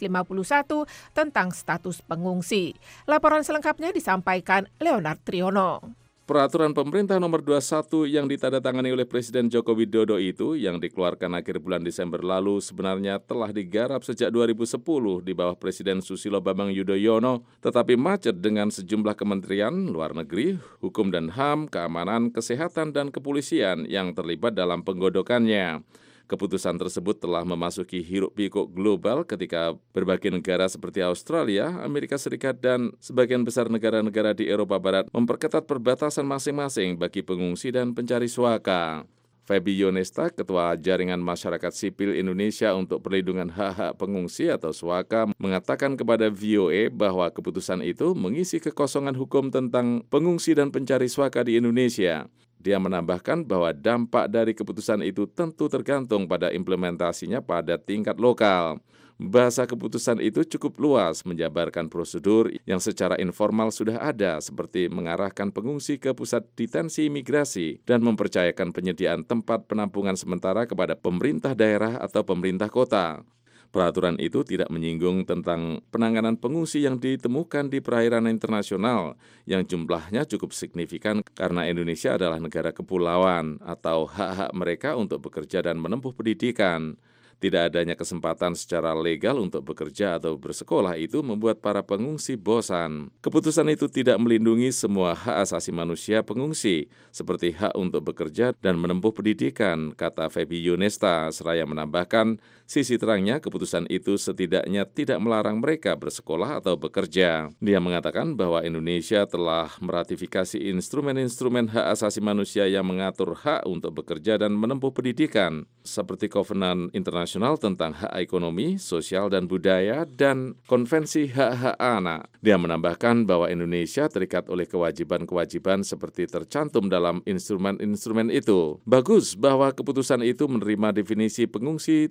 1951 tentang status pengungsi. Laporan selengkapnya disampaikan Leonard Triono. Peraturan pemerintah nomor 21 yang ditandatangani oleh Presiden Joko Widodo itu yang dikeluarkan akhir bulan Desember lalu sebenarnya telah digarap sejak 2010 di bawah Presiden Susilo Bambang Yudhoyono, tetapi macet dengan sejumlah kementerian luar negeri, hukum dan HAM, keamanan, kesehatan, dan kepolisian yang terlibat dalam penggodokannya. Keputusan tersebut telah memasuki hiruk-pikuk global ketika berbagai negara seperti Australia, Amerika Serikat, dan sebagian besar negara-negara di Eropa Barat memperketat perbatasan masing-masing bagi pengungsi dan pencari suaka. Feby Yonesta, Ketua Jaringan Masyarakat Sipil Indonesia untuk Perlindungan Hak-Hak Pengungsi atau SWAKA, mengatakan kepada VOA bahwa keputusan itu mengisi kekosongan hukum tentang pengungsi dan pencari suaka di Indonesia. Dia menambahkan bahwa dampak dari keputusan itu tentu tergantung pada implementasinya pada tingkat lokal. Bahasa keputusan itu cukup luas, menjabarkan prosedur yang secara informal sudah ada, seperti mengarahkan pengungsi ke pusat detensi imigrasi dan mempercayakan penyediaan tempat penampungan sementara kepada pemerintah daerah atau pemerintah kota. Peraturan itu tidak menyinggung tentang penanganan pengungsi yang ditemukan di perairan internasional yang jumlahnya cukup signifikan karena Indonesia adalah negara kepulauan atau hak-hak mereka untuk bekerja dan menempuh pendidikan. Tidak adanya kesempatan secara legal untuk bekerja atau bersekolah itu membuat para pengungsi bosan. Keputusan itu tidak melindungi semua hak asasi manusia pengungsi, seperti hak untuk bekerja dan menempuh pendidikan, kata Feby Yonesta, seraya menambahkan, sisi terangnya keputusan itu setidaknya tidak melarang mereka bersekolah atau bekerja. Dia mengatakan bahwa Indonesia telah meratifikasi instrumen-instrumen hak asasi manusia yang mengatur hak untuk bekerja dan menempuh pendidikan, seperti Kovenan Internasional tentang hak ekonomi, sosial, dan budaya, dan Konvensi Hak-Hak Anak. Dia menambahkan bahwa Indonesia terikat oleh kewajiban-kewajiban seperti tercantum dalam instrumen-instrumen itu. Bagus bahwa keputusan itu menerima definisi pengungsi seperti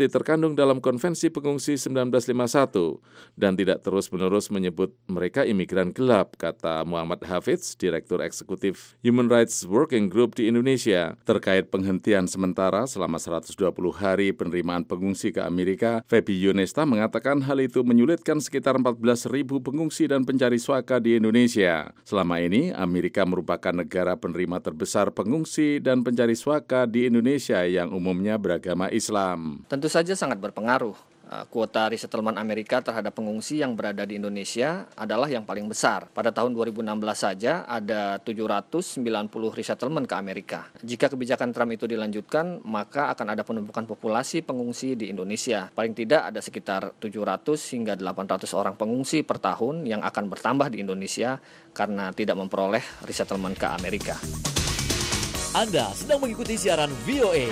seperti terkandung dalam Konvensi Pengungsi 1951 dan tidak terus-menerus menyebut mereka imigran gelap, kata Muhammad Hafidz, Direktur Eksekutif Human Rights Working Group di Indonesia. Terkait penghentian sementara selama 120 hari penerimaan pengungsi ke Amerika, Feby Yunesta mengatakan hal itu menyulitkan sekitar 14.000 pengungsi dan pencari suaka di Indonesia. Selama ini, Amerika merupakan negara penerima terbesar pengungsi dan pencari suaka di Indonesia yang umumnya beragama Islam. Tentu saja sangat berpengaruh. Kuota resettlement Amerika terhadap pengungsi yang berada di Indonesia adalah yang paling besar. Pada tahun 2016 saja ada 790 resettlement ke Amerika. Jika kebijakan Trump itu dilanjutkan, maka akan ada penumpukan populasi pengungsi di Indonesia. Paling tidak ada sekitar 700 hingga 800 orang pengungsi per tahun yang akan bertambah di Indonesia karena tidak memperoleh resettlement ke Amerika. Anda sedang mengikuti siaran VOA.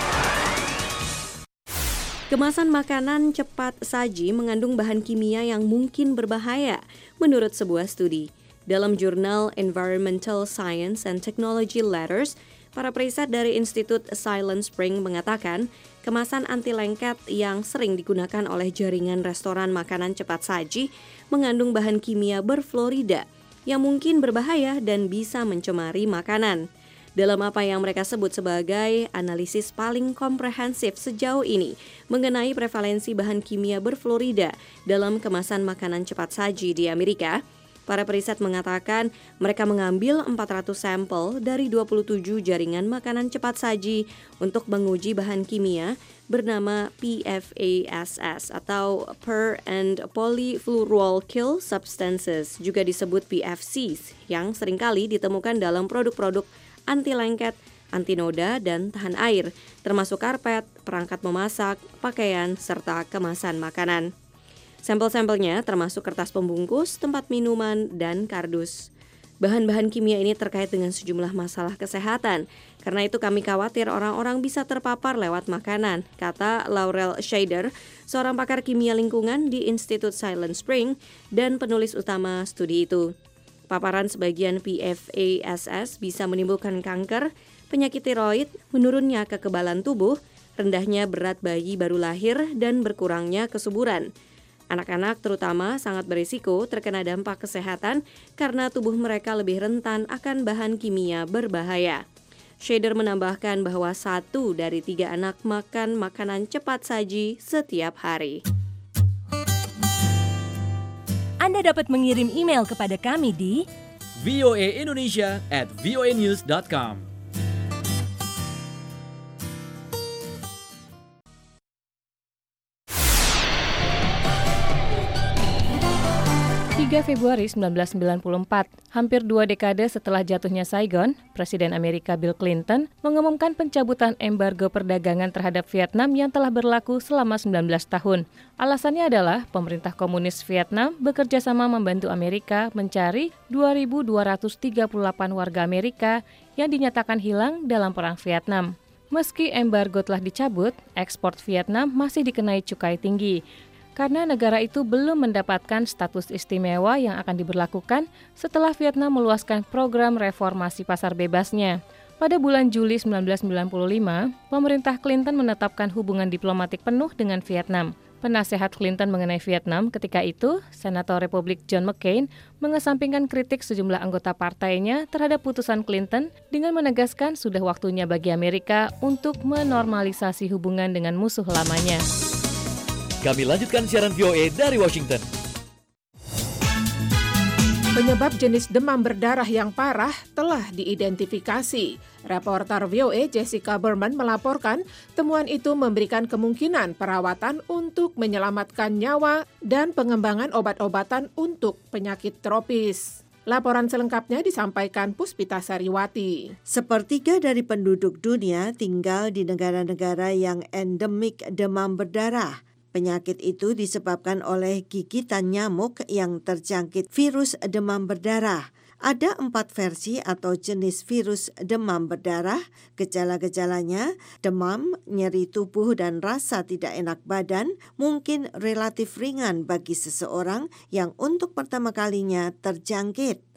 Kemasan makanan cepat saji mengandung bahan kimia yang mungkin berbahaya, menurut sebuah studi. Dalam jurnal Environmental Science and Technology Letters, para periset dari Institut Silent Spring mengatakan kemasan anti lengket yang sering digunakan oleh jaringan restoran makanan cepat saji mengandung bahan kimia berfluorida yang mungkin berbahaya dan bisa mencemari makanan. Dalam apa yang mereka sebut sebagai analisis paling komprehensif sejauh ini mengenai prevalensi bahan kimia berfluorida dalam kemasan makanan cepat saji di Amerika, para periset mengatakan mereka mengambil 400 sampel dari 27 jaringan makanan cepat saji untuk menguji bahan kimia bernama PFAS atau Per and Polyfluoroalkyl Substances, juga disebut PFCs, yang seringkali ditemukan dalam produk-produk anti lengket, anti noda, dan tahan air, termasuk karpet, perangkat memasak, pakaian, serta kemasan makanan. Sampel-sampelnya termasuk kertas pembungkus, tempat minuman, dan kardus. Bahan-bahan kimia ini terkait dengan sejumlah masalah kesehatan. Karena itu kami khawatir orang-orang bisa terpapar lewat makanan, kata Laurel Scheider, seorang pakar kimia lingkungan di Institut Silent Spring dan penulis utama studi itu. Paparan sebagian PFAS bisa menimbulkan kanker, penyakit tiroid, menurunnya kekebalan tubuh, rendahnya berat bayi baru lahir, dan berkurangnya kesuburan. Anak-anak terutama sangat berisiko terkena dampak kesehatan karena tubuh mereka lebih rentan akan bahan kimia berbahaya. Scheider menambahkan bahwa 1 dari 3 anak makan makanan cepat saji setiap hari. Anda dapat mengirim email kepada kami di voaindonesia@voanews.com. 3 Februari 1994, hampir 2 dekade setelah jatuhnya Saigon, Presiden Amerika Bill Clinton mengumumkan pencabutan embargo perdagangan terhadap Vietnam yang telah berlaku selama 19 tahun. Alasannya adalah pemerintah komunis Vietnam bekerja sama membantu Amerika mencari 2.238 warga Amerika yang dinyatakan hilang dalam Perang Vietnam. Meski embargo telah dicabut, ekspor Vietnam masih dikenai cukai tinggi, karena negara itu belum mendapatkan status istimewa yang akan diberlakukan setelah Vietnam meluaskan program reformasi pasar bebasnya. Pada bulan Juli 1995, pemerintah Clinton menetapkan hubungan diplomatik penuh dengan Vietnam. Penasehat Clinton mengenai Vietnam ketika itu, Senator Republik John McCain, mengesampingkan kritik sejumlah anggota partainya terhadap putusan Clinton dengan menegaskan sudah waktunya bagi Amerika untuk menormalisasi hubungan dengan musuh lamanya. Kami lanjutkan siaran VOA dari Washington. Penyebab jenis demam berdarah yang parah telah diidentifikasi. Reporter VOA Jessica Berman melaporkan temuan itu memberikan kemungkinan perawatan untuk menyelamatkan nyawa dan pengembangan obat-obatan untuk penyakit tropis. Laporan selengkapnya disampaikan Puspita Sariwati. Sepertiga dari penduduk dunia tinggal di negara-negara yang endemik demam berdarah. Penyakit itu disebabkan oleh gigitan nyamuk yang terjangkit virus demam berdarah. Ada 4 versi atau jenis virus demam berdarah. Gejala-gejalanya demam, nyeri tubuh dan rasa tidak enak badan mungkin relatif ringan bagi seseorang yang untuk pertama kalinya terjangkit.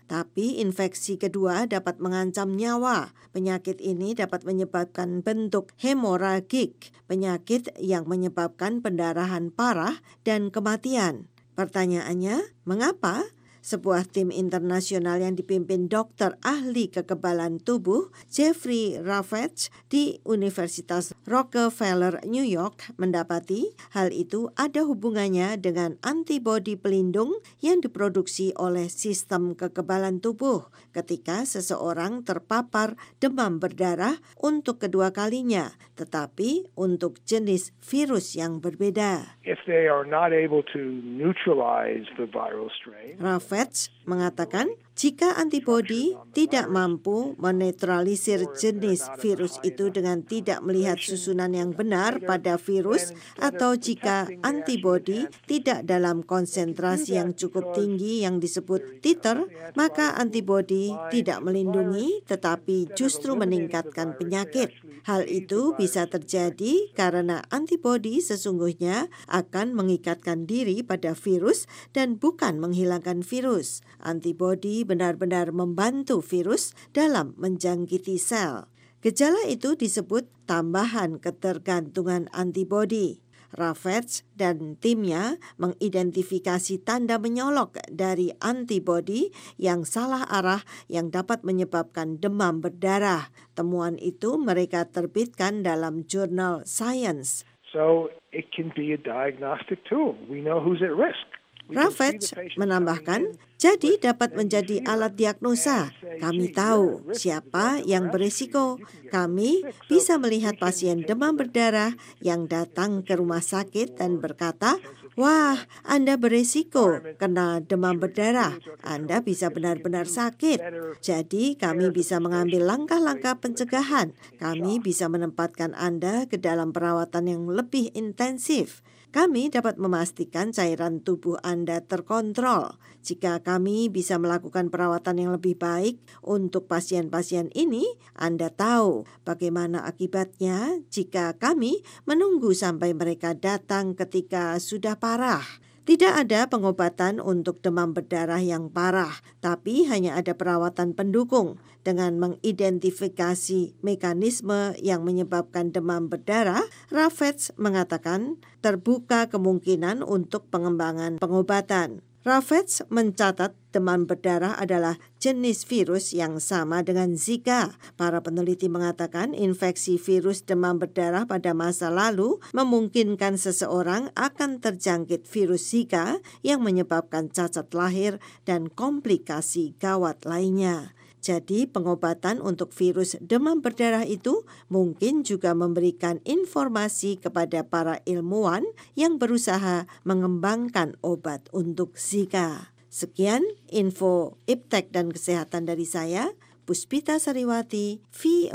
tapi infeksi kedua dapat mengancam nyawa. Penyakit ini dapat menyebabkan bentuk hemoragik, penyakit yang menyebabkan pendarahan parah dan kematian. Pertanyaannya, mengapa? Sebuah tim internasional yang dipimpin dokter ahli kekebalan tubuh Jeffrey Raffetz di Universitas Rockefeller, New York mendapati hal itu ada hubungannya dengan antibodi pelindung yang diproduksi oleh sistem kekebalan tubuh ketika seseorang terpapar demam berdarah untuk kedua kalinya, tetapi untuk jenis virus yang berbeda. If they are not able to neutralize the viral strain, Raffetz mengatakan jika antibodi tidak mampu menetralisir jenis virus itu dengan tidak melihat susunan yang benar pada virus, atau jika antibodi tidak dalam konsentrasi yang cukup tinggi yang disebut titer, maka antibodi tidak melindungi tetapi justru meningkatkan penyakit. Hal itu bisa terjadi karena antibodi sesungguhnya akan mengikatkan diri pada virus dan bukan menghilangkan virus. Antibodi benar-benar membantu virus dalam menjangkiti sel. Gejala itu disebut tambahan ketergantungan antibodi. Raffetz dan timnya mengidentifikasi tanda menyolok dari antibodi yang salah arah yang dapat menyebabkan demam berdarah. Temuan itu mereka terbitkan dalam jurnal Science. so it can be a diagnostic tool. We know who's at risk. Raffetz menambahkan, jadi dapat menjadi alat diagnosa. Kami tahu siapa yang berisiko. Kami bisa melihat pasien demam berdarah yang datang ke rumah sakit dan berkata, wah, Anda berisiko kena demam berdarah. Anda bisa benar-benar sakit. Jadi kami bisa mengambil langkah-langkah pencegahan. Kami bisa menempatkan Anda ke dalam perawatan yang lebih intensif. Kami dapat memastikan cairan tubuh Anda terkontrol. Jika kami bisa melakukan perawatan yang lebih baik untuk pasien-pasien ini, Anda tahu bagaimana akibatnya jika kami menunggu sampai mereka datang ketika sudah parah. Tidak ada pengobatan untuk demam berdarah yang parah, tapi hanya ada perawatan pendukung. Dengan mengidentifikasi mekanisme yang menyebabkan demam berdarah, Raffetz mengatakan terbuka kemungkinan untuk pengembangan pengobatan. Raffetz mencatat demam berdarah adalah jenis virus yang sama dengan Zika. Para peneliti mengatakan infeksi virus demam berdarah pada masa lalu memungkinkan seseorang akan terjangkit virus Zika yang menyebabkan cacat lahir dan komplikasi gawat lainnya. Jadi pengobatan untuk virus demam berdarah itu mungkin juga memberikan informasi kepada para ilmuwan yang berusaha mengembangkan obat untuk Zika. Sekian info iptek dan kesehatan dari saya, Puspita Sariwati,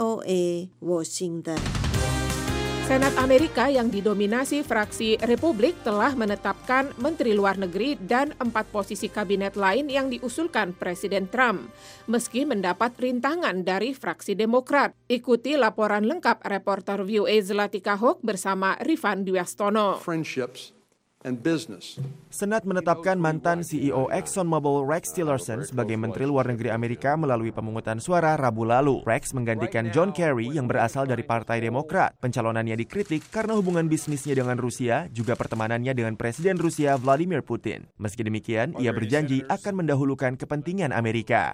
VOA, Washington. Senat Amerika yang didominasi fraksi Republik telah menetapkan Menteri Luar Negeri dan 4 posisi kabinet lain yang diusulkan Presiden Trump, meski mendapat rintangan dari fraksi Demokrat. Ikuti laporan lengkap reporter VOA Zlatika Hock bersama Rifan Dwiastono. Senat menetapkan mantan CEO ExxonMobil Rex Tillerson sebagai Menteri Luar Negeri Amerika melalui pemungutan suara Rabu lalu. Rex menggantikan John Kerry yang berasal dari Partai Demokrat. Pencalonannya dikritik karena hubungan bisnisnya dengan Rusia, juga pertemanannya dengan Presiden Rusia Vladimir Putin. Meski demikian, ia berjanji akan mendahulukan kepentingan Amerika.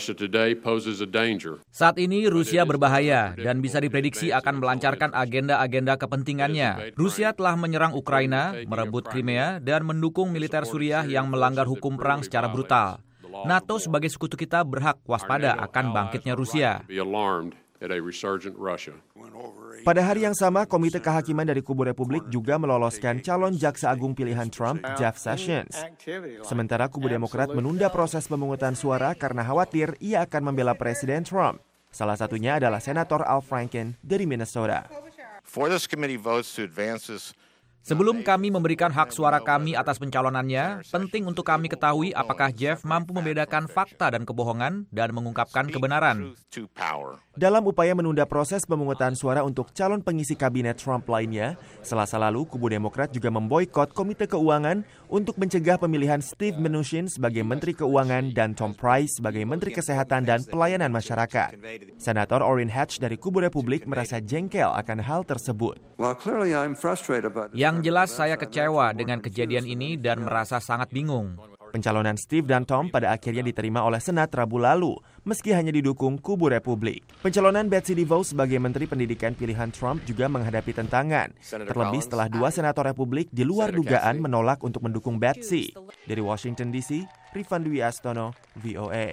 Saat ini Rusia berbahaya dan bisa diprediksi akan melancarkan agenda-agenda kepentingannya. Rusia telah menyerang Ukraina, merebut Crimea, dan mendukung militer Suriah yang melanggar hukum perang secara brutal. NATO sebagai sekutu kita berhak waspada akan bangkitnya Rusia. Pada hari yang sama, Komite Kehakiman dari kubu Republik juga meloloskan calon jaksa agung pilihan Trump, Jeff Sessions. Sementara kubu Demokrat menunda proses pemungutan suara karena khawatir ia akan membela Presiden Trump. Salah satunya adalah Senator Al Franken dari Minnesota. Sebelum kami memberikan hak suara kami atas pencalonannya, penting untuk kami ketahui apakah Jeff mampu membedakan fakta dan kebohongan dan mengungkapkan kebenaran. Dalam upaya menunda proses pemungutan suara untuk calon pengisi kabinet Trump lainnya, Selasa lalu kubu Demokrat juga memboikot Komite Keuangan untuk mencegah pemilihan Steve Mnuchin sebagai Menteri Keuangan dan Tom Price sebagai Menteri Kesehatan dan Pelayanan Masyarakat. Senator Orrin Hatch dari kubu Republik merasa jengkel akan hal tersebut. Yang jelas saya kecewa dengan kejadian ini dan merasa sangat bingung. Pencalonan Steve dan Tom pada akhirnya diterima oleh Senat Rabu lalu, meski hanya didukung kubu Republik. Pencalonan Betsy DeVos sebagai Menteri Pendidikan pilihan Trump juga menghadapi tentangan, terlebih setelah 2 senator Republik di luar dugaan menolak untuk mendukung Betsy. Dari Washington DC, Rifan Dwi Astono, VOA.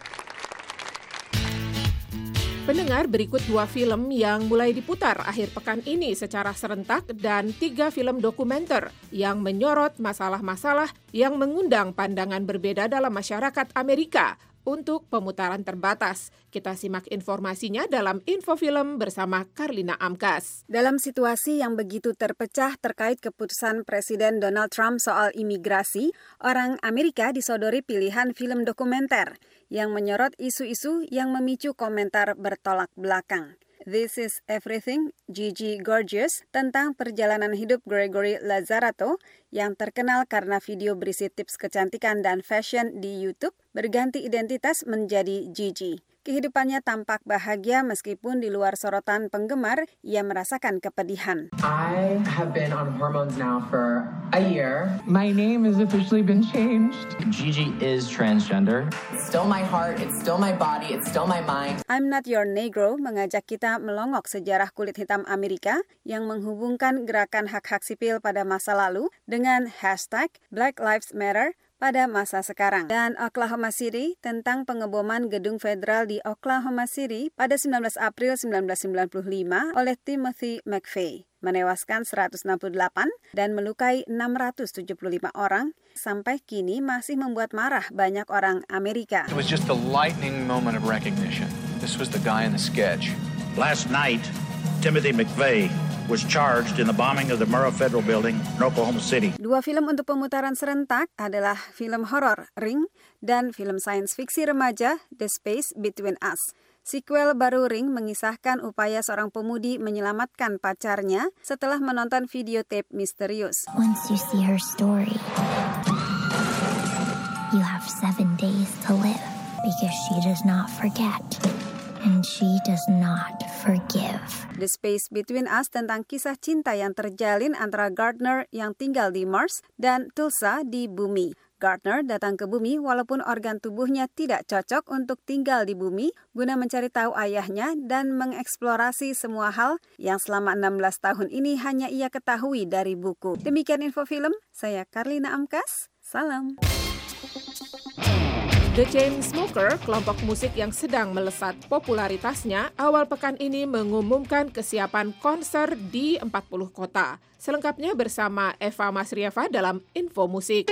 Pendengar, berikut 2 film yang mulai diputar akhir pekan ini secara serentak dan 3 film dokumenter yang menyorot masalah-masalah yang mengundang pandangan berbeda dalam masyarakat Amerika untuk pemutaran terbatas. Kita simak informasinya dalam Infofilm bersama Karlina Amkas. Dalam situasi yang begitu terpecah terkait keputusan Presiden Donald Trump soal imigrasi, orang Amerika disodori pilihan film dokumenter yang menyorot isu-isu yang memicu komentar bertolak belakang. This is Everything, Gigi Gorgeous, tentang perjalanan hidup Gregory Lazzarato yang terkenal karena video berisi tips kecantikan dan fashion di YouTube berganti identitas menjadi Gigi. Kehidupannya tampak bahagia meskipun di luar sorotan penggemar, ia merasakan kepedihan. I have been on hormones now for a year. My name has officially been changed. Gigi is transgender. It's still my heart, it's still my body, it's still my mind. I'm Not Your Negro mengajak kita melongok sejarah kulit hitam Amerika yang menghubungkan gerakan hak-hak sipil pada masa lalu dengan hashtag Black Lives Matter pada masa sekarang. Dan Oklahoma City tentang pengeboman gedung federal di Oklahoma City pada 19 April 1995 oleh Timothy McVeigh, menewaskan 168 dan melukai 675 orang, sampai kini masih membuat marah banyak orang Amerika. It was just a lightning moment of recognition. This was the guy in the sketch. Last night, Timothy McVeigh was charged in the bombing of the Murrah Federal Building in Oklahoma City. 2 film untuk pemutaran serentak adalah film horor Ring dan film sains fiksi remaja The Space Between Us. Sequel baru Ring mengisahkan upaya seorang pemudi menyelamatkan pacarnya setelah menonton videotape misterius. Once you see her story, you have 7 days to live because she does not forget. And she does not forgive. The Space Between Us tentang kisah cinta yang terjalin antara Gardner yang tinggal di Mars dan Tulsa di bumi. Gardner datang ke bumi walaupun organ tubuhnya tidak cocok untuk tinggal di bumi guna mencari tahu ayahnya dan mengeksplorasi semua hal yang selama 16 tahun ini hanya ia ketahui dari buku. Demikian Infofilm, saya Karlina Amkas, salam. The Chainsmokers, kelompok musik yang sedang melesat popularitasnya, awal pekan ini mengumumkan kesiapan konser di 40 kota. Selengkapnya bersama Eva Masrieva dalam Info Musik.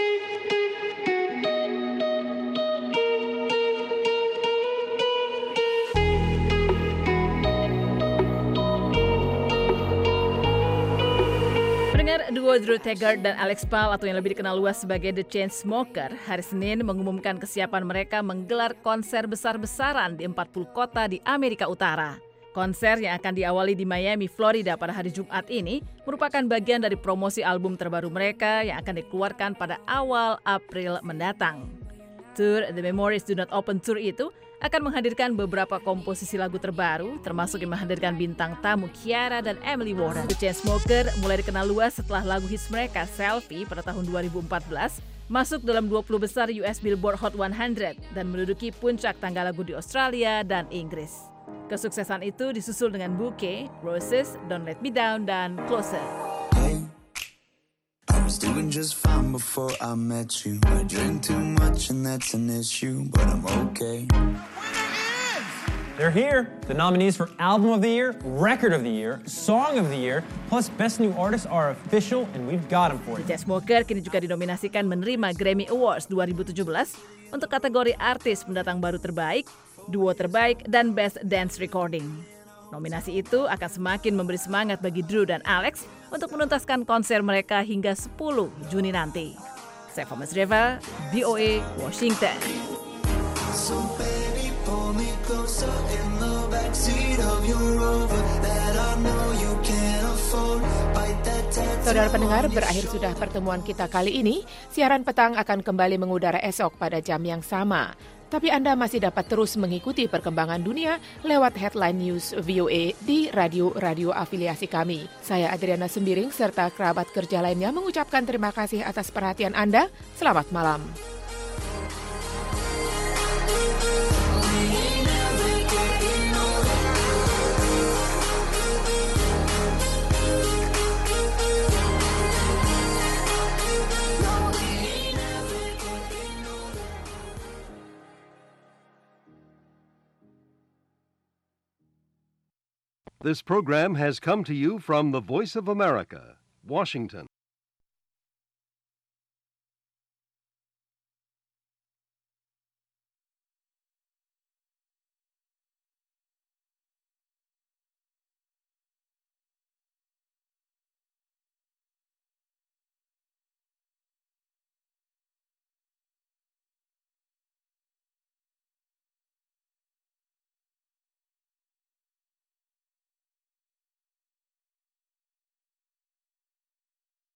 Duo Drew Taggart dan Alex Pal atau yang lebih dikenal luas sebagai The Chainsmokers hari Senin mengumumkan kesiapan mereka menggelar konser besar-besaran di 40 kota di Amerika Utara. Konser yang akan diawali di Miami, Florida pada hari Jumat ini merupakan bagian dari promosi album terbaru mereka yang akan dikeluarkan pada awal April mendatang. Tour The Memories Do Not Open Tour itu akan menghadirkan beberapa komposisi lagu terbaru, termasuk yang menghadirkan bintang tamu Ciara dan Emily Warren. The Chainsmokers mulai dikenal luas setelah lagu hits mereka Selfie pada tahun 2014 masuk dalam 20 besar US Billboard Hot 100 dan menduduki puncak tangga lagu di Australia dan Inggris. Kesuksesan itu disusul dengan Bouquet, Roses, Don't Let Me Down, dan Closer. I was doing just fine before I met you. I drink too much and that's an issue, but I'm okay. They're here. The nominees for Album of the Year, Record of the Year, Song of the Year, plus Best New Artist are official and we've got them for you. The Chainsmokers kini juga dinominasikan menerima Grammy Awards 2017 untuk kategori artis pendatang baru terbaik, duo terbaik, dan Best Dance Recording. Nominasi itu akan semakin memberi semangat bagi Drew dan Alex untuk menuntaskan konser mereka hingga 10 Juni nanti. Saya Eva Masrieva, VOA, Washington. So baby, pull me closer in the back backseat of your Rover that I know you can't afford. Bite that tattoo. Saudara pendengar, berakhir sudah pertemuan kita kali ini. Siaran petang akan kembali mengudara esok pada jam yang sama. Tapi Anda masih dapat terus mengikuti perkembangan dunia lewat headline news VOA di radio-radio afiliasi kami. Saya Adriana Sembiring serta kerabat kerja lainnya mengucapkan terima kasih atas perhatian Anda. Selamat malam. This program has come to you from the Voice of America, Washington.